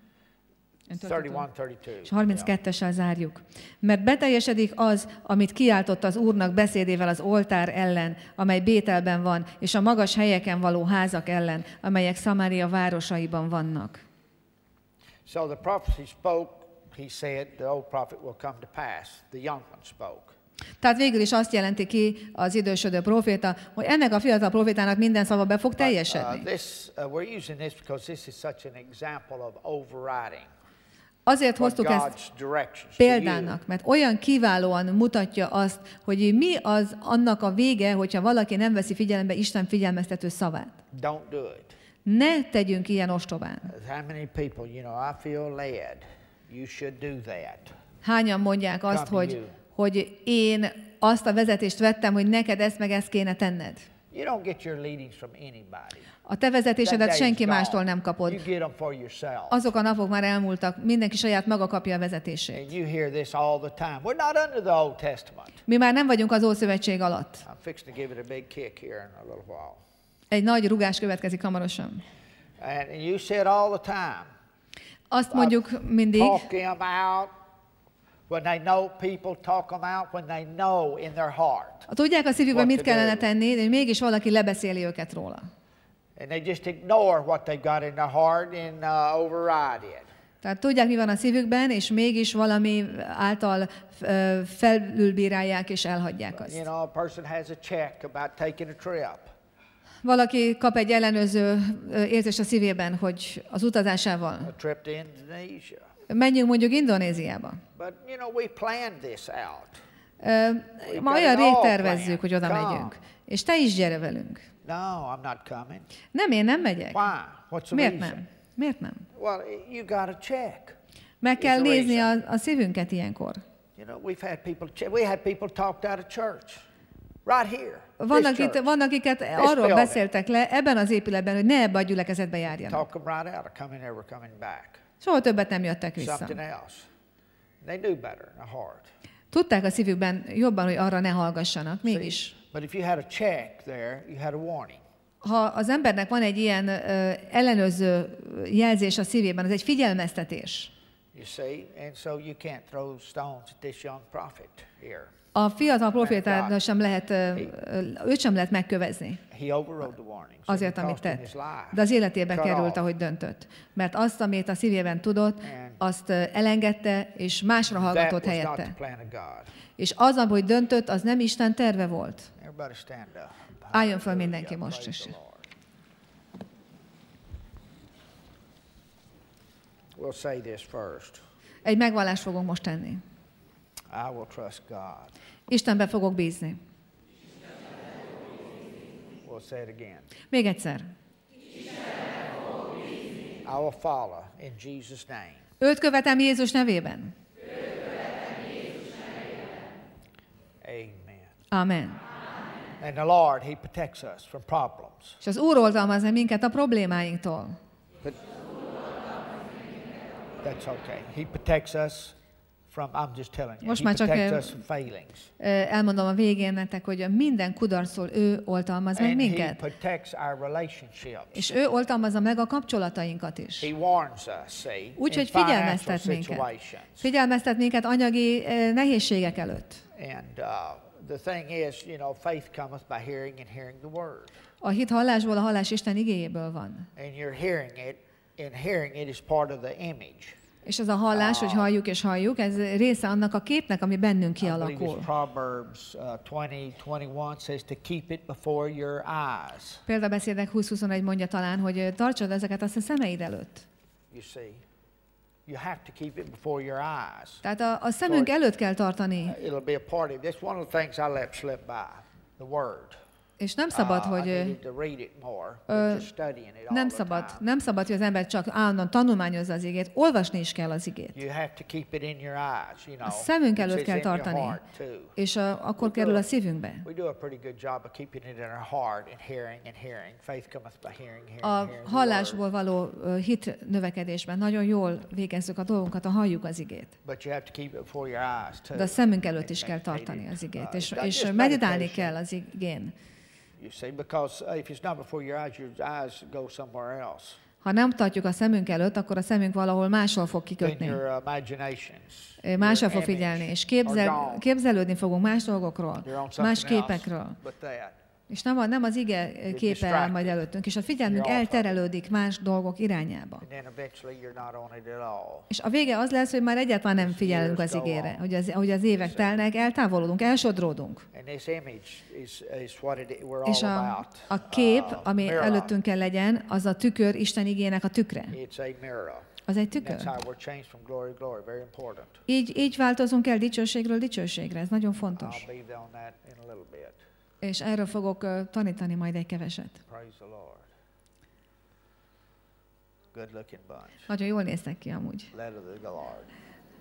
És harminckettessel zárjuk. Mert beteljesedik az, amit kiáltott az Úrnak beszédével az oltár ellen, amely Bételben van, és a magas helyeken való házak ellen, amelyek Szamária városaiban vannak. So the prophecy spoke, he said, the old prophet will come to pass. The young one spoke. Tehát végül is azt jelenti ki az idősödő proféta, hogy ennek a fiatal profétának minden szava be fog teljesedni. But, uh, this, uh, we're using this because this is such an example of overriding. Azért hoztuk ezt példának, mert olyan kiválóan mutatja azt, hogy mi az annak a vége, hogyha valaki nem veszi figyelembe Isten figyelmeztető szavát. Don't do it. Ne tegyünk ilyen ostobán. How many people, you know, I feel led. You should do that. Hányan mondják azt, hogy, hogy én azt a vezetést vettem, hogy neked ezt meg ezt kéne tenned. You don't get your leadings from anybody. A te vezetésedet That senki day's mástól gone. nem kapod. You get them for yourself. Azok a napok már elmúltak, mindenki saját maga kapja a vezetését. And you hear this all the time. We're not under the Old Testament. Mi már nem vagyunk az Ószövetség alatt. I'm fixing to give it a big kick here in a little while. Egy nagy rugás következik hamarosan. And you said all the time, Azt mondjuk mindig, talk them out. When they know people, talk them out when they know in their heart. tudják a szívükben, What mit to kellene do. tenni, de mégis valaki lebeszéli őket róla. And they just ignore what they've got in their heart and uh, override it. Tehát tudják, mi van a szívükben, és mégis valami által ö, felülbírálják és elhagyják You azt. know, a person has a check about taking a trip. Valaki kap egy ellenőrző ö, érzés a szívében, hogy az utazásával A trip to Indonesia. menjünk mondjuk Indonéziába. But, you know, we planned this out. Ö, ma got olyan it rég all tervezzük, planned. hogy oda Come. megyünk. És te is gyere velünk. No, I'm not coming. Nem, én nem megyek. Why? What's the Miért reason? nem? Miért nem? Well, you got to check. Meg It's kell a nézni a, reason. a szívünket ilyenkor. You know, we've had people, che- we had people talked out of church. Right here. Vannak, this itt, church. vannak, akiket arról building. beszéltek le ebben az épületben, hogy ne ebbe a gyülekezetbe járjanak. Talk them right out of coming, never coming back. Soha többet nem jöttek vissza. Something else. They knew better in their heart. Tudták a szívükben jobban, hogy arra ne hallgassanak, See? mégis. But if you had a check there, you had a warning. Ha az embernek van egy ilyen ö, ellenőrző jelzés a szívében, az egy figyelmeztetés. You see, and so you can't throw stones at this young prophet here. A fiatal profétára sem lehet, ö, ö, őt sem lehet megkövezni He overrode the warnings. azért, It amit cost him tett. his life. De az életébe Cut került, off. ahogy döntött. Mert azt, amit a szívében tudott, azt ö, elengedte, és másra That hallgatott was not the helyette. plan of God. És az, ahogy döntött, az nem Isten terve volt. Everybody stand up. Álljon fel mindenki Hallelujah. most is. Praise the Lord. We'll say this first. Egy megvallást fogunk most tenni. I will trust God. Istenbe fogok bízni. We'll say it again. Még egyszer. I will follow in Jesus' name. Őt követem Jézus nevében. Amen. Amen. And the Lord, He protects us from problems. És az Úr oltalmaz meg minket a problémáinktól. But that's okay. He protects us from, I'm just telling you, Most He már csak, protects eh, us from failings. Ö, Elmondom a végén nektek, hogy minden kudarctól ő oltalmaz meg And He minket. protects our relationships. És ő oltalmazza meg a kapcsolatainkat is. He warns us, see, Úgyhogy in financial figyelmeztet minket. situations. Figyelmeztet minket anyagi eh, nehézségek előtt. And uh, the thing is, you know, faith cometh by hearing and hearing the word. A hit hallásból, a hallás Isten igéjéből van. And you're hearing it, and hearing it is part of the image. És ez a hallás, hogy halljuk és halljuk, ez része annak a képnek, ami bennünk I believe kialakul. it's Proverbs uh, twenty twenty-one says to keep it before your eyes. Példabeszédek húsz huszonegy mondja talán, hogy ö, tartsad ezeket azt a szemeid előtt. You see, you have to keep it before your eyes. Tehát a, a szemünk előtt kell tartani, It'll be a part of it. That's one of the things I let slip by, the word. és nem szabad, Uh, hogy I ö, needed to read it more ö, than just studying it all nem the szabad, time. nem szabad, hogy az ember csak állandóan tanulmányozza az igét, olvasni is kell az igét. You have to keep it in your eyes, you know. A szemünk It's- előtt it's kell in your tartani, heart, too. és a, akkor kerül a szívünkbe. We do a pretty good job of keeping it in our heart and hearing and hearing. Faith cometh by hearing, hearing, A hearing the word. hallásból való ö, hit növekedésben nagyon jól végezzük a dolgunkat, ha halljuk az igét. But you have to keep it before your eyes too. De a szemünk előtt is And kell meditate tartani it. az igét, Uh, és, not és just meditálni meditation, kell az igén. You see, because uh, if it's not before your eyes, your eyes go somewhere else. Ha nem tartjuk a szemünk előtt, akkor a szemünk valahol máshol fog Then kikötni. your imaginations, Ö, Másra your fog figyelni, image és are képzel, gone. képzelődni fogunk más dolgokról, You're on más something else képekről. but that. És nem, a, nem az ige képe áll majd előttünk, és a figyelmünk You're off of it. elterelődik más dolgok irányába. And then eventually you're not on it at all. És a vége az lesz, hogy már egyáltalán nem figyelünk az igére, hogy az, hogy az évek telnek, eltávolodunk, elsodródunk. And this image is, is what it, we're És all a, about. a kép, Uh, ami mirror. előttünk kell legyen, az a tükör, Isten igének a tükre. It's a mirror. Az egy That's tükör. how we're changed from glory to glory. Very important. Így, így változunk el dicsőségről dicsőségre, ez nagyon I'll fontos. be there on that in a little bit. És erről fogok ö, tanítani majd egy keveset. Praise the Lord. Good looking bunch. Nagyon jól néztek ki amúgy. Led of the Lord.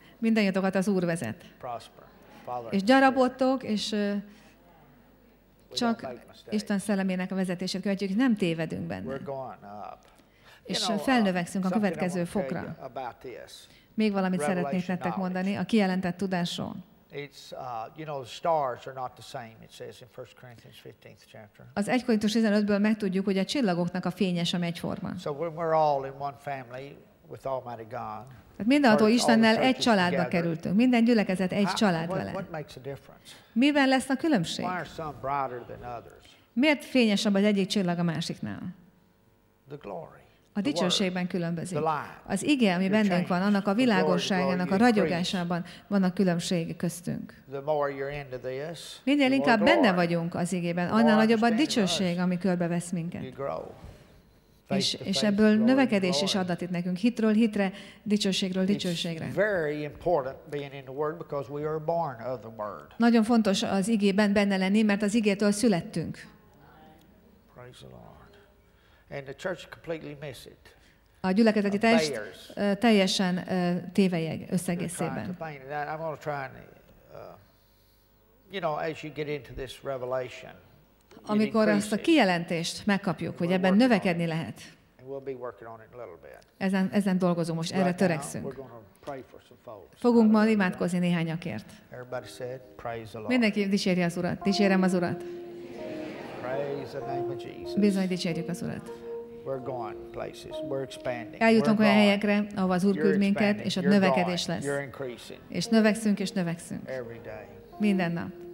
Mindennyiatokat az Úr vezet. Prosper. Father. És gyarapodtok, és ö, We csak Isten szellemének a vezetését követjük, nem tévedünk benne. We're going up. És You know, felnövekszünk a something I következő want to tell fokra. you about this. Még valamit szeretnék Revelation nektek knowledge. mondani a kijelentett tudásról. It's, uh, you know, the stars are not the same, it says in First Corinthians fifteenth chapter. Az egy Korintus tizenötből megtudjuk, hogy a csillagoknak a fénye sem egyforma. So when we're all in one family with Almighty God, Tehát mindenható all the Istennel egy churches családba together, kerültünk. Minden gyülekezet egy how- család what, vele. what makes a difference? Miben lesz a különbség? Why are some brighter than others? Miért fényesebb az egyik csillag a másiknál? The glory. A the dicsőségben különbözik. the light, Az ige, ami your bennünk van, change, annak a the glory, világosságának, a glory you ragyogásában van a különbség köztünk. The more you're into this, Minél the more inkább glory. benne vagyunk az igében, annál more nagyobb a understanding dicsőség, us. ami körbevesz You minket. grow. És, Faith to és faith, ebből glory to növekedés is glory. adat itt nekünk. Hitről hitre, dicsőségről It's dicsőségre. very important being in the Word because we are born of the Word. Nagyon fontos az igében benne lenni, mert az igétől születtünk. Praise the Lord. And the church completely miss it. A gyülekezeti A test Bayers. ö, teljesen ö, tévejeg They're trying to összegészében. paint it out. I'm going to try and, uh, you know, as you get into this revelation, it Amikor azt a increases. kijelentést megkapjuk, hogy ebben növekedni lehet, And we'll be working on it a little bit. ezen, ezen dolgozunk most, erre Right now, törekszünk. we're going to pray for some folks. Fogunk ma imádkozni néhányakért. Everybody said, praise the Lord. Mindenki dicséri az Urat. Dicsérem az Urat. Praise the name of Jesus. Bizony dicsérjük az Urat. We're going places. We're expanding. Eljutunk We're olyan growing. helyekre, ahova az Úr You're küld minket, expanding. és ott You're növekedés growing. lesz. You're increasing És növekszünk, és növekszünk. every day. Minden nap.